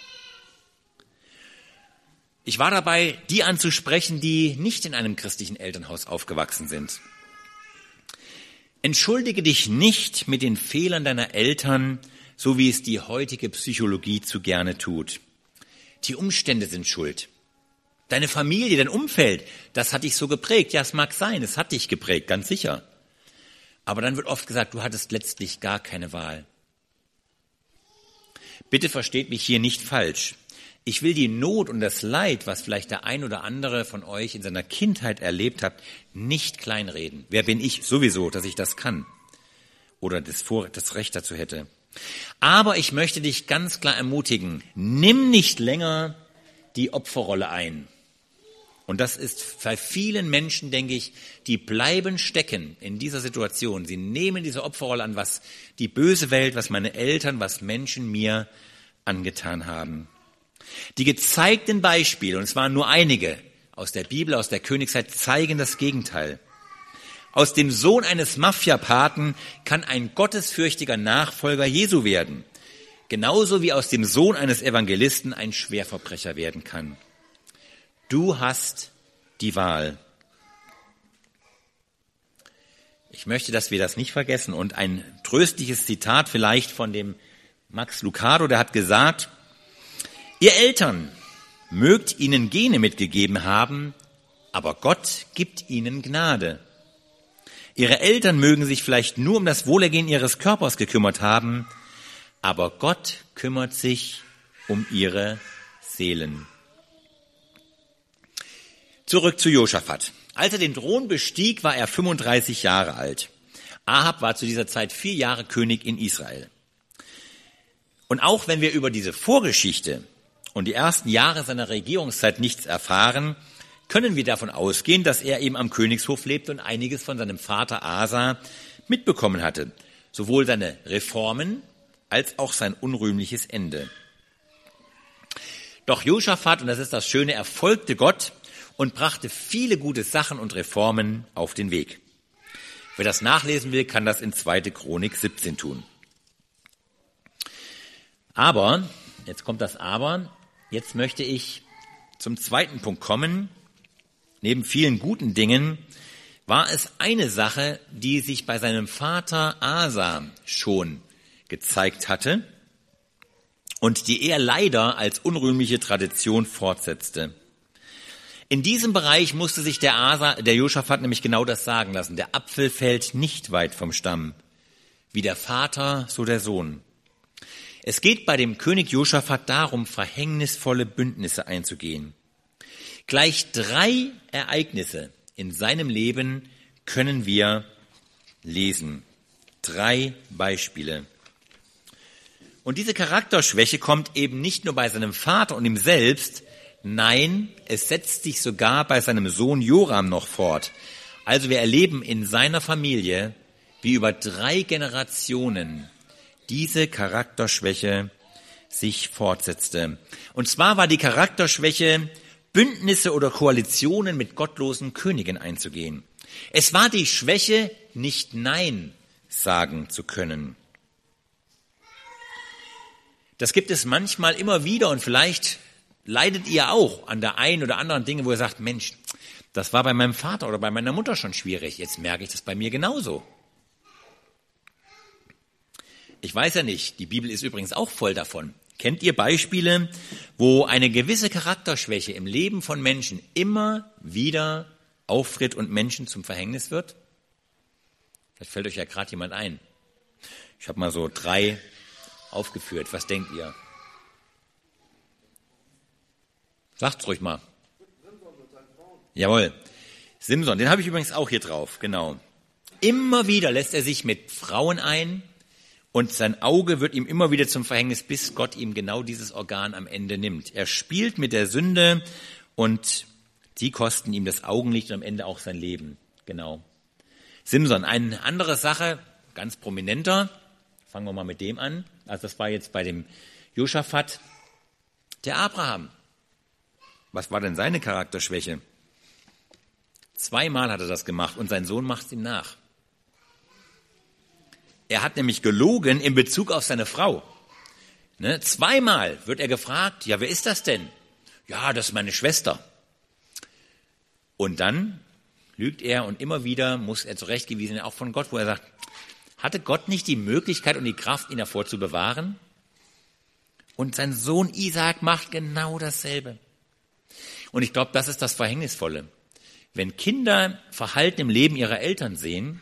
Ich war dabei, die anzusprechen, die nicht in einem christlichen Elternhaus aufgewachsen sind. Entschuldige dich nicht mit den Fehlern deiner Eltern, so wie es die heutige Psychologie zu gerne tut. Die Umstände sind schuld. Deine Familie, dein Umfeld, das hat dich so geprägt. Ja, es mag sein, es hat dich geprägt, ganz sicher. Aber dann wird oft gesagt, du hattest letztlich gar keine Wahl. Bitte versteht mich hier nicht falsch. Ich will die Not und das Leid, was vielleicht der ein oder andere von euch in seiner Kindheit erlebt hat, nicht kleinreden. Wer bin ich sowieso, dass ich das kann oder das, Vor- das Recht dazu hätte? Aber ich möchte dich ganz klar ermutigen, nimm nicht länger die Opferrolle ein. Und das ist bei vielen Menschen, denke ich, die bleiben stecken in dieser Situation. Sie nehmen diese Opferrolle an, was die böse Welt, was meine Eltern, was Menschen mir angetan haben. Die gezeigten Beispiele, und es waren nur einige aus der Bibel, aus der Königszeit, zeigen das Gegenteil. Aus dem Sohn eines Mafiapaten kann ein gottesfürchtiger Nachfolger Jesu werden. Genauso wie aus dem Sohn eines Evangelisten ein Schwerverbrecher werden kann. Du hast die Wahl. Ich möchte, dass wir das nicht vergessen. Und ein tröstliches Zitat vielleicht von dem Max Lucado, der hat gesagt, ihr Eltern mögt ihnen Gene mitgegeben haben, aber Gott gibt ihnen Gnade. Ihre Eltern mögen sich vielleicht nur um das Wohlergehen ihres Körpers gekümmert haben, aber Gott kümmert sich um ihre Seelen. Zurück zu Josaphat. Als er den Thron bestieg, war er fünfunddreißig Jahre alt. Ahab war zu dieser Zeit vier Jahre König in Israel. Und auch wenn wir über diese Vorgeschichte und die ersten Jahre seiner Regierungszeit nichts erfahren, können wir davon ausgehen, dass er eben am Königshof lebte und einiges von seinem Vater Asa mitbekommen hatte. Sowohl seine Reformen als auch sein unrühmliches Ende. Doch Josaphat, und das ist das Schöne, er folgte Gott und brachte viele gute Sachen und Reformen auf den Weg. Wer das nachlesen will, kann das in zweite Chronik siebzehn tun. Aber, jetzt kommt das Aber, jetzt möchte ich zum zweiten Punkt kommen. Neben vielen guten Dingen war es eine Sache, die sich bei seinem Vater Asa schon gezeigt hatte und die er leider als unrühmliche Tradition fortsetzte. In diesem Bereich musste sich der Asa, der Josaphat nämlich genau das sagen lassen. Der Apfel fällt nicht weit vom Stamm. Wie der Vater, so der Sohn. Es geht bei dem König Josaphat darum, verhängnisvolle Bündnisse einzugehen. Gleich drei Ereignisse in seinem Leben können wir lesen. Drei Beispiele. Und diese Charakterschwäche kommt eben nicht nur bei seinem Vater und ihm selbst, nein, es setzt sich sogar bei seinem Sohn Joram noch fort. Also wir erleben in seiner Familie, wie über drei Generationen diese Charakterschwäche sich fortsetzte. Und zwar war die Charakterschwäche, Bündnisse oder Koalitionen mit gottlosen Königen einzugehen. Es war die Schwäche, nicht Nein sagen zu können. Das gibt es manchmal immer wieder und vielleicht leidet ihr auch an der einen oder anderen Dinge, wo ihr sagt, Mensch, das war bei meinem Vater oder bei meiner Mutter schon schwierig, jetzt merke ich das bei mir genauso. Ich weiß ja nicht, die Bibel ist übrigens auch voll davon. Kennt ihr Beispiele, wo eine gewisse Charakterschwäche im Leben von Menschen immer wieder auftritt und Menschen zum Verhängnis wird? Vielleicht fällt euch ja gerade jemand ein. Ich habe mal so drei aufgeführt. Was denkt ihr? Sagt's ruhig mal. Jawohl. Simson, den habe ich übrigens auch hier drauf, genau. Immer wieder lässt er sich mit Frauen ein und sein Auge wird ihm immer wieder zum Verhängnis, bis Gott ihm genau dieses Organ am Ende nimmt. Er spielt mit der Sünde und die kosten ihm das Augenlicht und am Ende auch sein Leben. Genau. Simson, eine andere Sache, ganz prominenter, fangen wir mal mit dem an. Also das war jetzt bei dem Josaphat, der Abraham. Was war denn seine Charakterschwäche? Zweimal hat er das gemacht und sein Sohn macht es ihm nach. Er hat nämlich gelogen in Bezug auf seine Frau. Ne? Zweimal wird er gefragt, ja, wer ist das denn? Ja, das ist meine Schwester. Und dann lügt er und immer wieder muss er zurechtgewiesen werden, auch von Gott, wo er sagt, hatte Gott nicht die Möglichkeit und die Kraft, ihn davor zu bewahren? Und sein Sohn Isaak macht genau dasselbe. Und ich glaube, das ist das Verhängnisvolle. Wenn Kinder Verhalten im Leben ihrer Eltern sehen,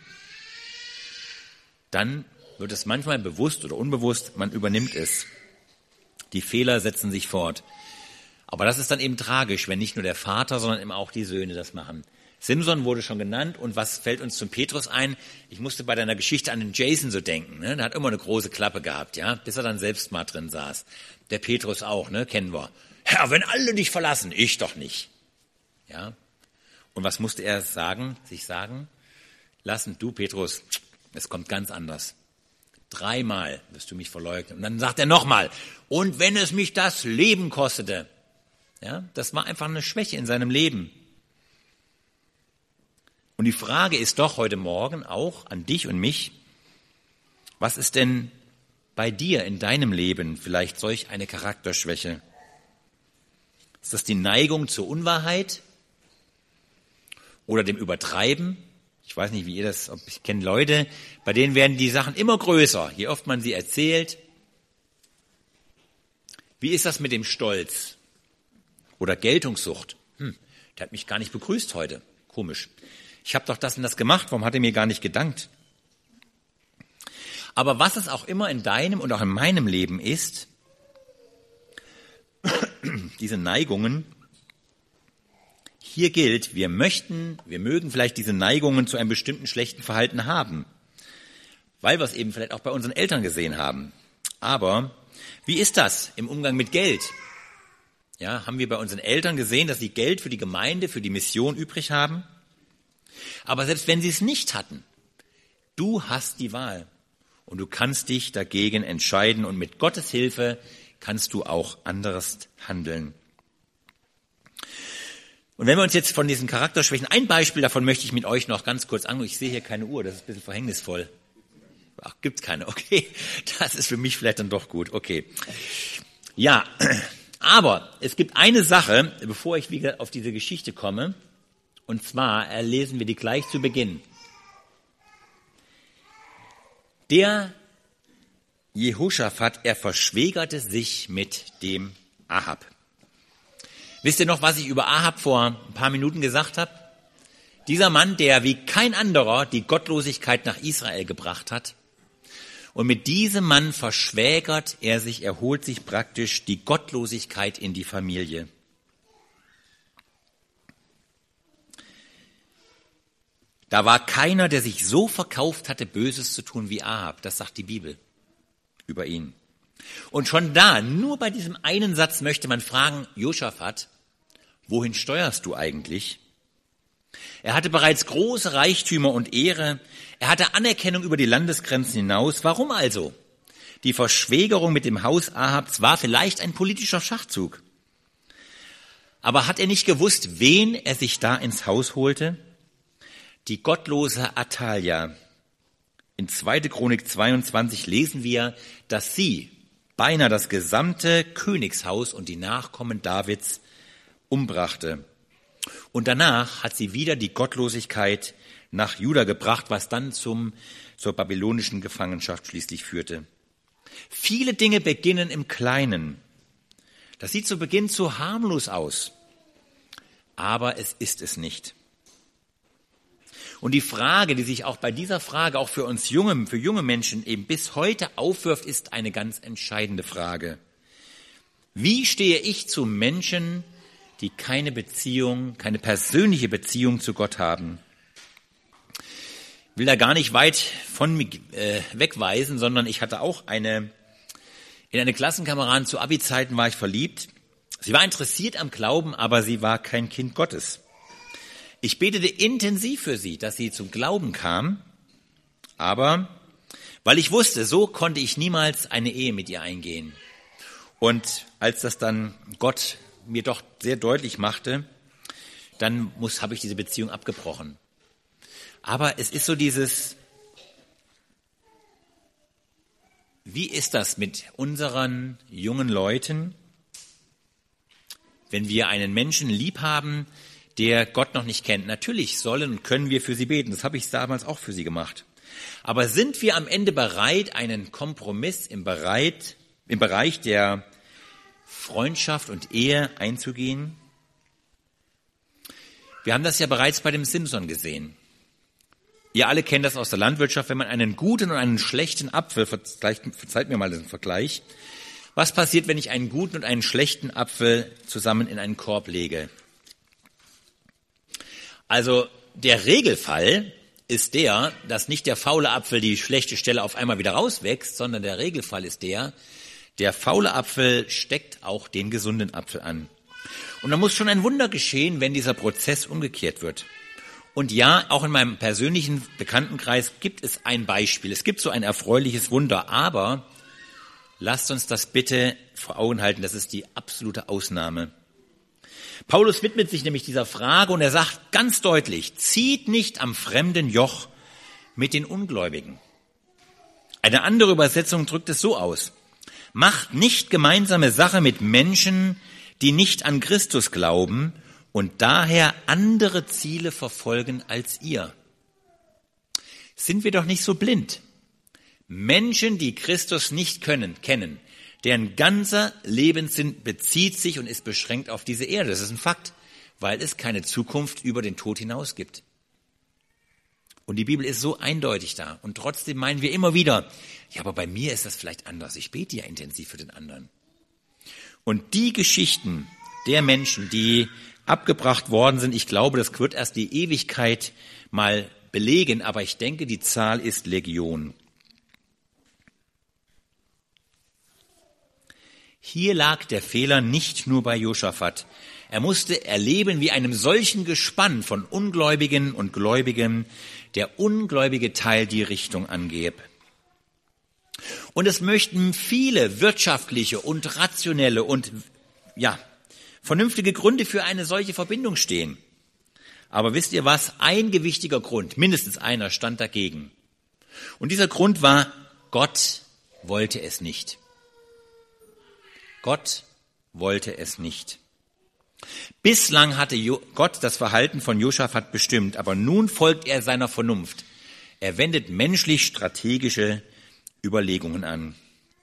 dann wird es manchmal bewusst oder unbewusst, man übernimmt es. Die Fehler setzen sich fort. Aber das ist dann eben tragisch, wenn nicht nur der Vater, sondern eben auch die Söhne das machen. Simson wurde schon genannt und was fällt uns zum Petrus ein? Ich musste bei deiner Geschichte an den Jason so denken. Ne? Der hat immer eine große Klappe gehabt, ja, bis er dann selbst mal drin saß. Der Petrus auch, ne, kennen wir. Herr, wenn alle dich verlassen, ich doch nicht. Ja. Und was musste er sagen, sich sagen? Lassen, du Petrus, es kommt ganz anders. Dreimal wirst du mich verleugnen. Und dann sagt er nochmal, und wenn es mich das Leben kostete. Ja, das war einfach eine Schwäche in seinem Leben. Und die Frage ist doch heute Morgen auch an dich und mich, was ist denn bei dir in deinem Leben vielleicht solch eine Charakterschwäche? Ist das die Neigung zur Unwahrheit oder dem Übertreiben? Ich weiß nicht, wie ihr das, ob ich kenne Leute, bei denen werden die Sachen immer größer, je oft man sie erzählt. Wie ist das mit dem Stolz oder Geltungssucht? Hm, der hat mich gar nicht begrüßt heute. Komisch. Ich habe doch das und das gemacht, warum hat er mir gar nicht gedankt? Aber was es auch immer in deinem und auch in meinem Leben ist, diese Neigungen, hier gilt, wir möchten, wir mögen vielleicht diese Neigungen zu einem bestimmten schlechten Verhalten haben, weil wir es eben vielleicht auch bei unseren Eltern gesehen haben. Aber wie ist das im Umgang mit Geld? Ja, haben wir bei unseren Eltern gesehen, dass sie Geld für die Gemeinde, für die Mission übrig haben? Aber selbst wenn sie es nicht hatten, du hast die Wahl und du kannst dich dagegen entscheiden und mit Gottes Hilfe kannst du auch anderes handeln. Und wenn wir uns jetzt von diesen Charakterschwächen, ein Beispiel davon möchte ich mit euch noch ganz kurz anschauen. Ich sehe hier keine Uhr, das ist ein bisschen verhängnisvoll. Ach, gibt's keine, okay. Das ist für mich vielleicht dann doch gut, okay. Ja, aber es gibt eine Sache, bevor ich wieder auf diese Geschichte komme, und zwar lesen wir die gleich zu Beginn. Der Jehoschaphat, er verschwägerte sich mit dem Ahab. Wisst ihr noch, was ich über Ahab vor ein paar Minuten gesagt habe? Dieser Mann, der wie kein anderer die Gottlosigkeit nach Israel gebracht hat. Und mit diesem Mann verschwägert er sich, er holt sich praktisch die Gottlosigkeit in die Familie. Da war keiner, der sich so verkauft hatte, Böses zu tun wie Ahab. Das sagt die Bibel über ihn. Und schon da, nur bei diesem einen Satz möchte man fragen, Josaphat, wohin steuerst du eigentlich? Er hatte bereits große Reichtümer und Ehre. Er hatte Anerkennung über die Landesgrenzen hinaus. Warum also? Die Verschwägerung mit dem Haus Ahabs war vielleicht ein politischer Schachzug. Aber hat er nicht gewusst, wen er sich da ins Haus holte? Die gottlose Athalja. In zweite Chronik zweiundzwanzig lesen wir, dass sie beinahe das gesamte Königshaus und die Nachkommen Davids umbrachte. Und danach hat sie wieder die Gottlosigkeit nach Juda gebracht, was dann zum, zur babylonischen Gefangenschaft schließlich führte. Viele Dinge beginnen im Kleinen. Das sieht zu Beginn so harmlos aus, aber es ist es nicht. Und die Frage, die sich auch bei dieser Frage auch für uns junge, für junge Menschen eben bis heute aufwirft, ist eine ganz entscheidende Frage. Wie stehe ich zu Menschen, die keine Beziehung, keine persönliche Beziehung zu Gott haben? Ich will da gar nicht weit von mir äh, wegweisen, sondern ich hatte auch eine, in eine Klassenkameradin zu Abi-Zeiten war ich verliebt. Sie war interessiert am Glauben, aber sie war kein Kind Gottes. Ich betete intensiv für sie, dass sie zum Glauben kam, aber weil ich wusste, so konnte ich niemals eine Ehe mit ihr eingehen. Und als das dann Gott mir doch sehr deutlich machte, dann muss, habe ich diese Beziehung abgebrochen. Aber es ist so dieses, wie ist das mit unseren jungen Leuten, wenn wir einen Menschen lieb haben, der Gott noch nicht kennt? Natürlich sollen und können wir für sie beten. Das habe ich damals auch für sie gemacht. Aber sind wir am Ende bereit, einen Kompromiss im Bereich, im Bereich der Freundschaft und Ehe einzugehen? Wir haben das ja bereits bei dem Simson gesehen. Ihr alle kennt das aus der Landwirtschaft, wenn man einen guten und einen schlechten Apfel, verzeiht mir mal den Vergleich, was passiert, wenn ich einen guten und einen schlechten Apfel zusammen in einen Korb lege? Also der Regelfall ist der, dass nicht der faule Apfel die schlechte Stelle auf einmal wieder rauswächst, sondern der Regelfall ist der, der faule Apfel steckt auch den gesunden Apfel an. Und da muss schon ein Wunder geschehen, wenn dieser Prozess umgekehrt wird. Und ja, auch in meinem persönlichen Bekanntenkreis gibt es ein Beispiel. Es gibt so ein erfreuliches Wunder, aber lasst uns das bitte vor Augen halten, das ist die absolute Ausnahme. Paulus widmet sich nämlich dieser Frage und er sagt ganz deutlich, zieht nicht am fremden Joch mit den Ungläubigen. Eine andere Übersetzung drückt es so aus: Macht nicht gemeinsame Sache mit Menschen, die nicht an Christus glauben und daher andere Ziele verfolgen als ihr. Sind wir doch nicht so blind. Menschen, die Christus nicht können, kennen, deren ganzer Lebenssinn bezieht sich und ist beschränkt auf diese Erde. Das ist ein Fakt, weil es keine Zukunft über den Tod hinaus gibt. Und die Bibel ist so eindeutig da. Und trotzdem meinen wir immer wieder, ja, aber bei mir ist das vielleicht anders. Ich bete ja intensiv für den anderen. Und die Geschichten der Menschen, die abgebracht worden sind, ich glaube, das wird erst die Ewigkeit mal belegen, aber ich denke, die Zahl ist Legion. Hier lag der Fehler nicht nur bei Josaphat. Er musste erleben, wie einem solchen Gespann von Ungläubigen und Gläubigen der ungläubige Teil die Richtung angeb. Und es möchten viele wirtschaftliche und rationelle und ja, vernünftige Gründe für eine solche Verbindung stehen. Aber wisst ihr was? Ein gewichtiger Grund, mindestens einer, stand dagegen. Und dieser Grund war, Gott wollte es nicht. Gott wollte es nicht. Bislang hatte Gott das Verhalten von Josaphat bestimmt, aber nun folgt er seiner Vernunft. Er wendet menschlich strategische Überlegungen an.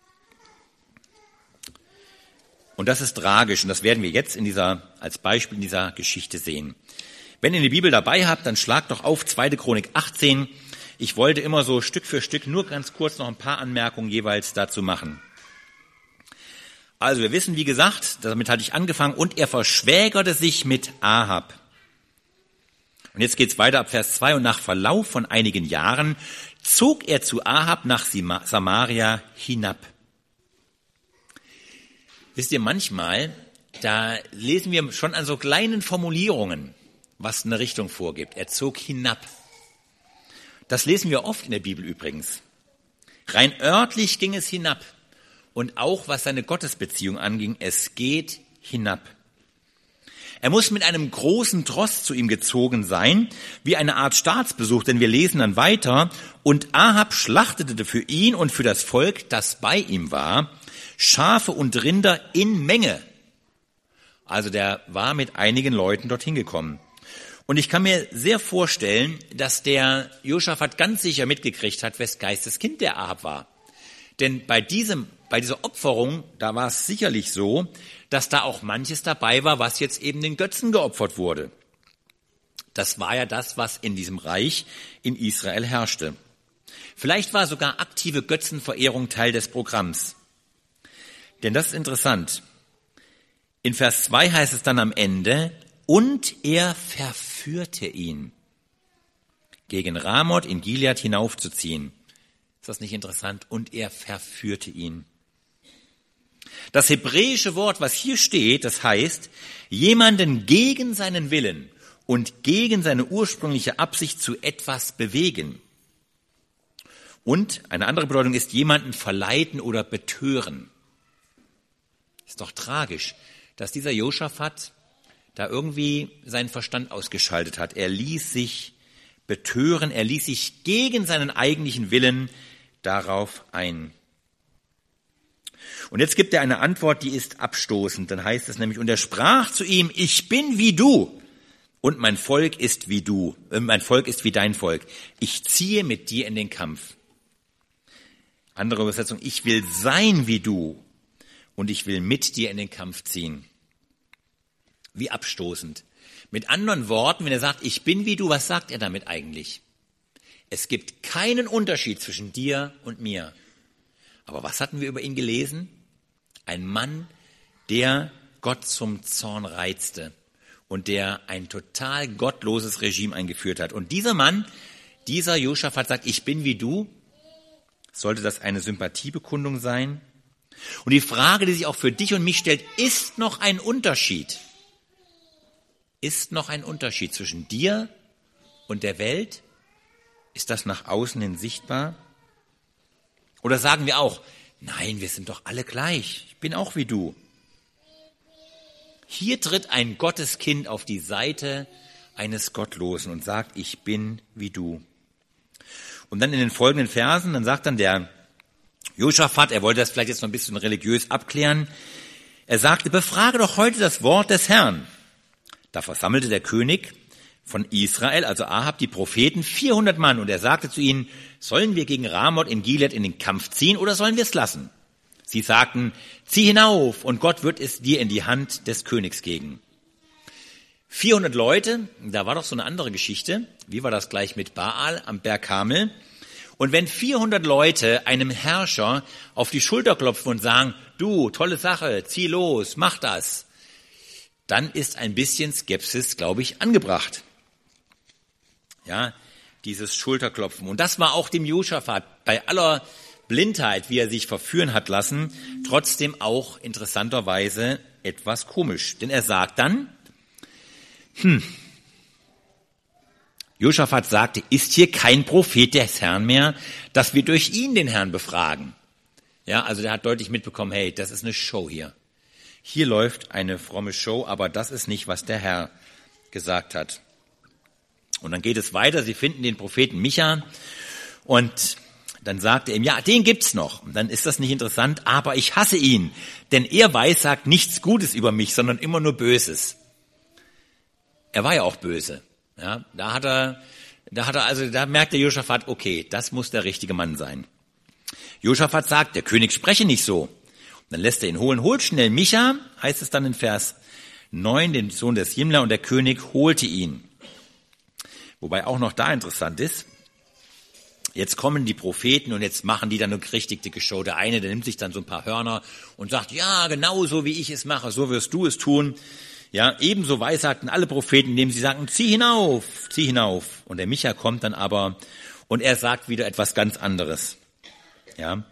Und das ist tragisch und das werden wir jetzt in dieser, als Beispiel in dieser Geschichte sehen. Wenn ihr die Bibel dabei habt, dann schlagt doch auf zweite Chronik achtzehn. Ich wollte immer so Stück für Stück nur ganz kurz noch ein paar Anmerkungen jeweils dazu machen. Also wir wissen, wie gesagt, damit hatte ich angefangen, und er verschwägerte sich mit Ahab. Und jetzt geht's weiter ab Vers zwei. Und nach Verlauf von einigen Jahren zog er zu Ahab nach Samaria hinab. Wisst ihr, manchmal, da lesen wir schon an so kleinen Formulierungen, was eine Richtung vorgibt. Er zog hinab. Das lesen wir oft in der Bibel übrigens. Rein örtlich ging es hinab. Und auch was seine Gottesbeziehung anging, es geht hinab. Er muss mit einem großen Tross zu ihm gezogen sein, wie eine Art Staatsbesuch, denn wir lesen dann weiter, und Ahab schlachtete für ihn und für das Volk, das bei ihm war, Schafe und Rinder in Menge. Also der war mit einigen Leuten dorthin gekommen. Und ich kann mir sehr vorstellen, dass der Josaphat ganz sicher mitgekriegt hat, wes Geistes Kind der Ahab war. Denn bei diesem, bei dieser Opferung, da war es sicherlich so, dass da auch manches dabei war, was jetzt eben den Götzen geopfert wurde. Das war ja das, was in diesem Reich in Israel herrschte. Vielleicht war sogar aktive Götzenverehrung Teil des Programms. Denn das ist interessant. In Vers zwei heißt es dann am Ende, und er verführte ihn, gegen Ramoth in Gilead hinaufzuziehen. Ist das nicht interessant? Und er verführte ihn. Das hebräische Wort, was hier steht, das heißt, jemanden gegen seinen Willen und gegen seine ursprüngliche Absicht zu etwas bewegen. Und eine andere Bedeutung ist, jemanden verleiten oder betören. Ist doch tragisch, dass dieser Josaphat da irgendwie seinen Verstand ausgeschaltet hat. Er ließ sich betören, er ließ sich gegen seinen eigentlichen Willen darauf ein. Und jetzt gibt er eine Antwort, die ist abstoßend. Dann heißt es nämlich, und er sprach zu ihm, ich bin wie du und mein Volk ist wie du, äh, mein Volk ist wie dein Volk. Ich ziehe mit dir in den Kampf. Andere Übersetzung, ich will sein wie du und ich will mit dir in den Kampf ziehen. Wie abstoßend. Mit anderen Worten, wenn er sagt, ich bin wie du, was sagt er damit eigentlich? Es gibt keinen Unterschied zwischen dir und mir. Aber was hatten wir über ihn gelesen? Ein Mann, der Gott zum Zorn reizte und der ein total gottloses Regime eingeführt hat. Und dieser Mann, dieser Josaphat sagt, ich bin wie du. Sollte das eine Sympathiebekundung sein? Und die Frage, die sich auch für dich und mich stellt, ist noch ein Unterschied? Ist noch ein Unterschied zwischen dir und der Welt? Ist das nach außen hin sichtbar? Oder sagen wir auch, nein, wir sind doch alle gleich. Ich bin auch wie du. Hier tritt ein Gotteskind auf die Seite eines Gottlosen und sagt, ich bin wie du. Und dann in den folgenden Versen, dann sagt dann der Josaphat, er wollte das vielleicht jetzt noch ein bisschen religiös abklären, er sagte, befrage doch heute das Wort des Herrn. Da versammelte der König von Israel, also Ahab, die Propheten, vierhundert Mann, und er sagte zu ihnen, sollen wir gegen Ramoth in Gilead in den Kampf ziehen oder sollen wir es lassen? Sie sagten, zieh hinauf und Gott wird es dir in die Hand des Königs geben. vierhundert Leute, da war doch so eine andere Geschichte. Wie war das gleich mit Baal am Berg Karmel? Und wenn vierhundert Leute einem Herrscher auf die Schulter klopfen und sagen, du, tolle Sache, zieh los, mach das, dann ist ein bisschen Skepsis, glaube ich, angebracht. Ja, dieses Schulterklopfen. Und das war auch dem Josaphat bei aller Blindheit, wie er sich verführen hat lassen, trotzdem auch interessanterweise etwas komisch. Denn er sagt dann, hm, Josaphat sagte, ist hier kein Prophet des Herrn mehr, dass wir durch ihn den Herrn befragen? Ja, also der hat deutlich mitbekommen, hey, das ist eine Show hier. Hier läuft eine fromme Show, aber das ist nicht, was der Herr gesagt hat. Und dann geht es weiter, sie finden den Propheten Micha und dann sagt er ihm, ja, den gibt's noch. Und dann ist das nicht interessant, aber ich hasse ihn, denn er weissagt nichts Gutes über mich, sondern immer nur Böses. Er war ja auch böse. Ja, da hat er, da hat er, also da merkt der Josaphat, okay, das muss der richtige Mann sein. Josaphat sagt, der König spreche nicht so. Dann lässt er ihn holen, holt schnell Micha, heißt es dann in Vers neun, den Sohn des Jimla, und der König holte ihn. Wobei auch noch da interessant ist, jetzt kommen die Propheten und jetzt machen die dann eine richtig dicke Show. Der eine, der nimmt sich dann so ein paar Hörner und sagt, ja, genau so wie ich es mache, so wirst du es tun. Ja, ebenso weissagten alle Propheten, indem sie sagen, zieh hinauf, zieh hinauf. Und der Micha kommt dann aber und er sagt wieder etwas ganz anderes. Ja.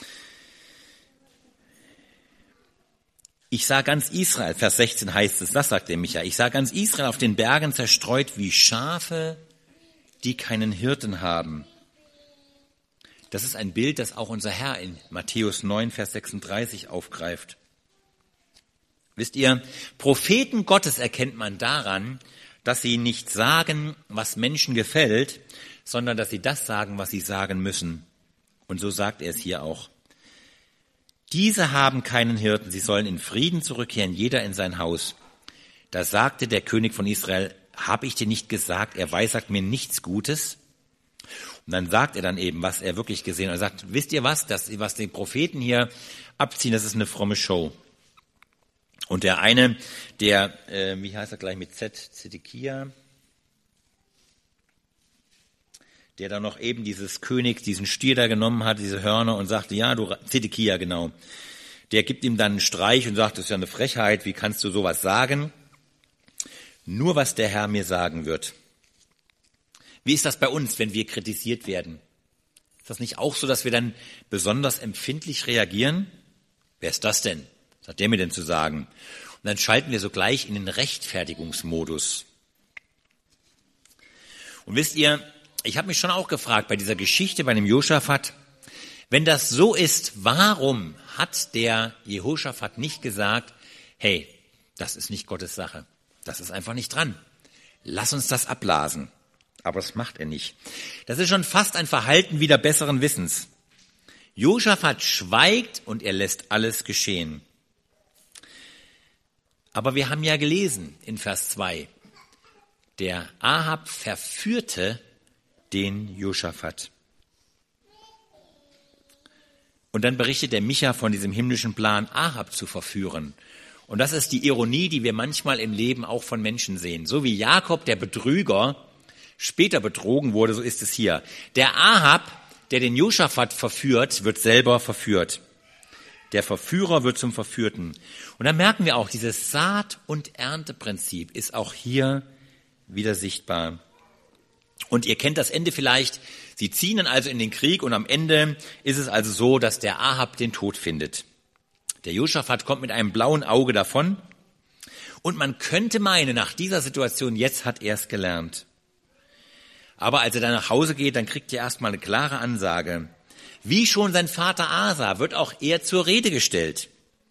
Ich sah ganz Israel, Vers sechzehn heißt es, das sagt der Micha, ich sah ganz Israel auf den Bergen zerstreut wie Schafe, die keinen Hirten haben. Das ist ein Bild, das auch unser Herr in Matthäus neun, Vers sechsunddreißig aufgreift. Wisst ihr, Propheten Gottes erkennt man daran, dass sie nicht sagen, was Menschen gefällt, sondern dass sie das sagen, was sie sagen müssen. Und so sagt er es hier auch. Diese haben keinen Hirten, sie sollen in Frieden zurückkehren, jeder in sein Haus. Da sagte der König von Israel, habe ich dir nicht gesagt, er weissagt mir nichts Gutes? Und dann sagt er dann eben, was er wirklich gesehen hat. Er sagt, wisst ihr was, das, was die Propheten hier abziehen, das ist eine fromme Show. Und der eine, der, äh, wie heißt er gleich mit Z, Zedekia, der dann noch eben dieses König, diesen Stier da genommen hat, diese Hörner und sagte, ja, du, Zedekia, genau. Der gibt ihm dann einen Streich und sagt, das ist ja eine Frechheit, wie kannst du sowas sagen? Nur was der Herr mir sagen wird. Wie ist das bei uns, wenn wir kritisiert werden? Ist das nicht auch so, dass wir dann besonders empfindlich reagieren? Wer ist das denn? Was hat der mir denn zu sagen? Und dann schalten wir sogleich in den Rechtfertigungsmodus. Und wisst ihr, ich habe mich schon auch gefragt bei dieser Geschichte, bei dem Josaphat, wenn das so ist, warum hat der Jehoschaphat nicht gesagt, hey, das ist nicht Gottes Sache, das ist einfach nicht dran, lass uns das abblasen. Aber das macht er nicht. Das ist schon fast ein Verhalten wider besseren Wissens. Josaphat schweigt und er lässt alles geschehen. Aber wir haben ja gelesen in Vers zwei, der Ahab verführte den Josaphat. Und dann berichtet der Micha von diesem himmlischen Plan, Ahab zu verführen. Und das ist die Ironie, die wir manchmal im Leben auch von Menschen sehen. So wie Jakob, der Betrüger, später betrogen wurde, so ist es hier. Der Ahab, der den Josaphat verführt, wird selber verführt. Der Verführer wird zum Verführten. Und dann merken wir auch, dieses Saat- und Ernteprinzip ist auch hier wieder sichtbar. Und ihr kennt das Ende vielleicht. Sie ziehen dann also in den Krieg und am Ende ist es also so, dass der Ahab den Tod findet. Der Josaphat kommt mit einem blauen Auge davon. Und man könnte meinen, nach dieser Situation, jetzt hat er es gelernt. Aber als er dann nach Hause geht, dann kriegt er erstmal eine klare Ansage. Wie schon sein Vater Asa wird auch er zur Rede gestellt.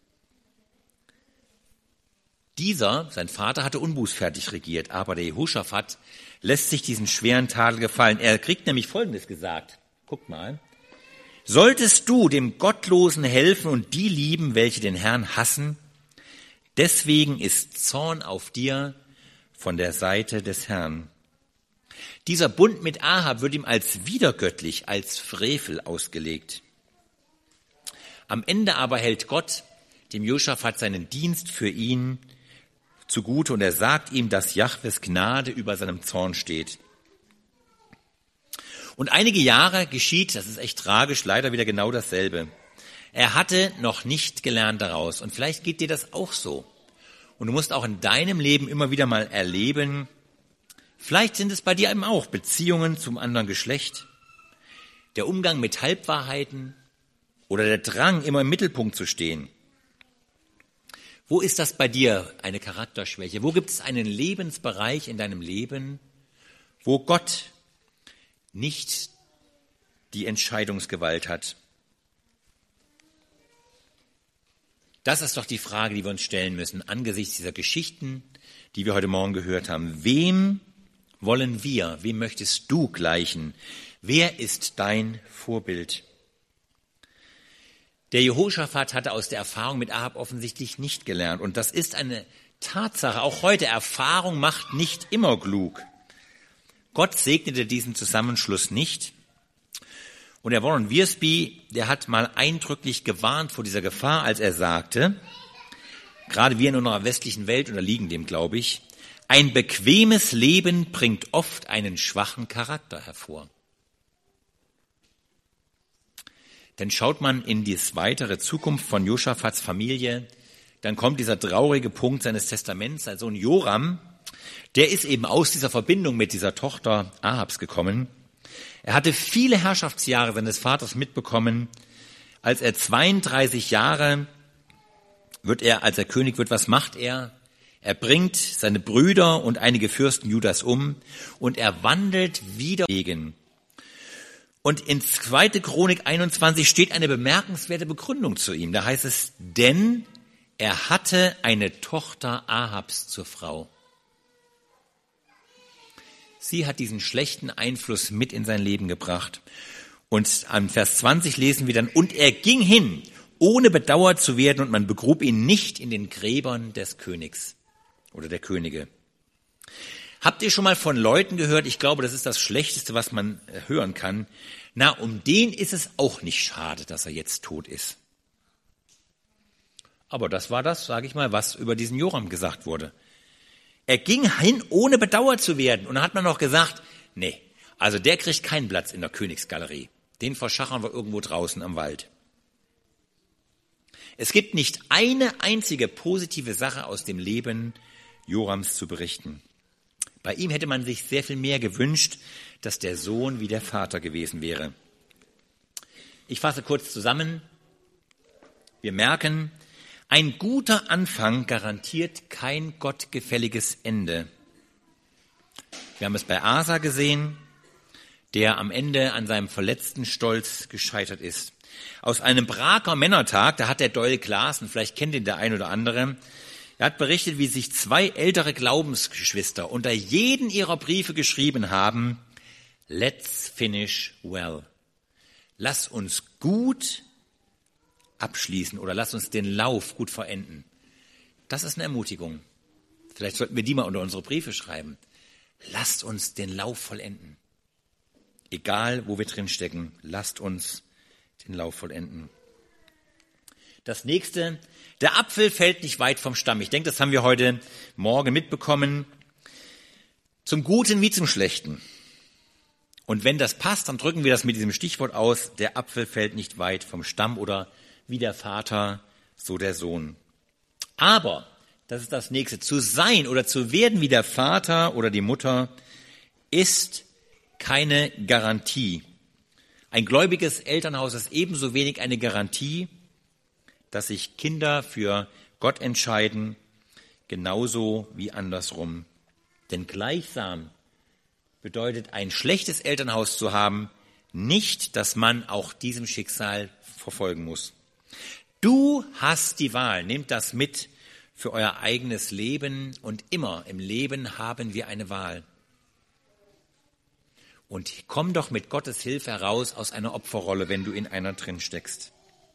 Dieser, sein Vater, hatte unbußfertig regiert, aber der Jehoschaphat lässt sich diesen schweren Tadel gefallen. Er kriegt nämlich Folgendes gesagt. Guckt mal. Solltest du dem Gottlosen helfen und die lieben, welche den Herrn hassen, deswegen ist Zorn auf dir von der Seite des Herrn. Dieser Bund mit Ahab wird ihm als widergöttlich, als Frevel ausgelegt. Am Ende aber hält Gott dem Josaphat seinen Dienst für ihn zugute und er sagt ihm, dass Jahwes Gnade über seinem Zorn steht. Und einige Jahre geschieht, das ist echt tragisch, leider wieder genau dasselbe. Er hatte noch nicht gelernt daraus und vielleicht geht dir das auch so. Und du musst auch in deinem Leben immer wieder mal erleben, vielleicht sind es bei dir eben auch Beziehungen zum anderen Geschlecht, der Umgang mit Halbwahrheiten oder der Drang, immer im Mittelpunkt zu stehen. Wo ist das bei dir eine Charakterschwäche? Wo gibt es einen Lebensbereich in deinem Leben, wo Gott nicht die Entscheidungsgewalt hat? Das ist doch die Frage, die wir uns stellen müssen angesichts dieser Geschichten, die wir heute Morgen gehört haben. Wem wollen wir, wem möchtest du gleichen? Wer ist dein Vorbild? Der Jehoschaphat hatte aus der Erfahrung mit Ahab offensichtlich nicht gelernt. Und das ist eine Tatsache. Auch heute, Erfahrung macht nicht immer klug. Gott segnete diesen Zusammenschluss nicht. Und der Warren Wiersbe, der hat mal eindrücklich gewarnt vor dieser Gefahr, als er sagte, gerade wir in unserer westlichen Welt unterliegen dem, glaube ich, ein bequemes Leben bringt oft einen schwachen Charakter hervor. Denn schaut man in die weitere Zukunft von Joschafats Familie, dann kommt dieser traurige Punkt seines Testaments. Sein Sohn Joram, der ist eben aus dieser Verbindung mit dieser Tochter Ahabs gekommen. Er hatte viele Herrschaftsjahre seines Vaters mitbekommen. Als er zweiunddreißig Jahre wird er, als er König wird, was macht er? Er bringt seine Brüder und einige Fürsten Judas um und er wandelt wieder gegen. Und in zweite Chronik einundzwanzig steht eine bemerkenswerte Begründung zu ihm. Da heißt es, denn er hatte eine Tochter Ahabs zur Frau. Sie hat diesen schlechten Einfluss mit in sein Leben gebracht. Und an Vers zwanzig lesen wir dann, und er ging hin, ohne bedauert zu werden, und man begrub ihn nicht in den Gräbern des Königs oder der Könige. Habt ihr schon mal von Leuten gehört, ich glaube, das ist das Schlechteste, was man hören kann, na, um den ist es auch nicht schade, dass er jetzt tot ist. Aber das war das, sage ich mal, was über diesen Joram gesagt wurde. Er ging hin, ohne bedauert zu werden. Und dann hat man noch gesagt, nee, also der kriegt keinen Platz in der Königsgalerie. Den verschachern wir irgendwo draußen am Wald. Es gibt nicht eine einzige positive Sache aus dem Leben Jorams zu berichten. Bei ihm hätte man sich sehr viel mehr gewünscht, dass der Sohn wie der Vater gewesen wäre. Ich fasse kurz zusammen. Wir merken, ein guter Anfang garantiert kein gottgefälliges Ende. Wir haben es bei Asa gesehen, der am Ende an seinem verletzten Stolz gescheitert ist. Aus einem Braker Männertag, da hat der Doyle Klaassen, vielleicht kennt ihn der ein oder andere, er hat berichtet, wie sich zwei ältere Glaubensgeschwister unter jeden ihrer Briefe geschrieben haben, let's finish well. Lass uns gut abschließen oder lass uns den Lauf gut verenden. Das ist eine Ermutigung. Vielleicht sollten wir die mal unter unsere Briefe schreiben. Lasst uns den Lauf vollenden. Egal, wo wir drin stecken, lasst uns den Lauf vollenden. Das nächste, der Apfel fällt nicht weit vom Stamm. Ich denke, das haben wir heute Morgen mitbekommen. Zum Guten wie zum Schlechten. Und wenn das passt, dann drücken wir das mit diesem Stichwort aus. Der Apfel fällt nicht weit vom Stamm oder wie der Vater, so der Sohn. Aber, das ist das nächste, zu sein oder zu werden wie der Vater oder die Mutter ist keine Garantie. Ein gläubiges Elternhaus ist ebenso wenig eine Garantie, dass sich Kinder für Gott entscheiden, genauso wie andersrum. Denn gleichsam bedeutet ein schlechtes Elternhaus zu haben, nicht, dass man auch diesem Schicksal verfolgen muss. Du hast die Wahl, nehmt das mit für euer eigenes Leben und immer im Leben haben wir eine Wahl. Und komm doch mit Gottes Hilfe heraus aus einer Opferrolle, wenn du in einer drin steckst.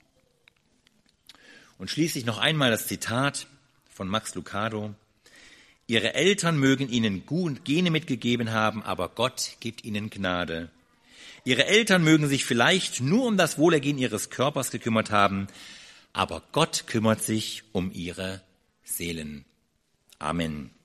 Und schließlich noch einmal das Zitat von Max Lucado. Ihre Eltern mögen ihnen gute Gene mitgegeben haben, aber Gott gibt ihnen Gnade. Ihre Eltern mögen sich vielleicht nur um das Wohlergehen ihres Körpers gekümmert haben, aber Gott kümmert sich um ihre Seelen. Amen.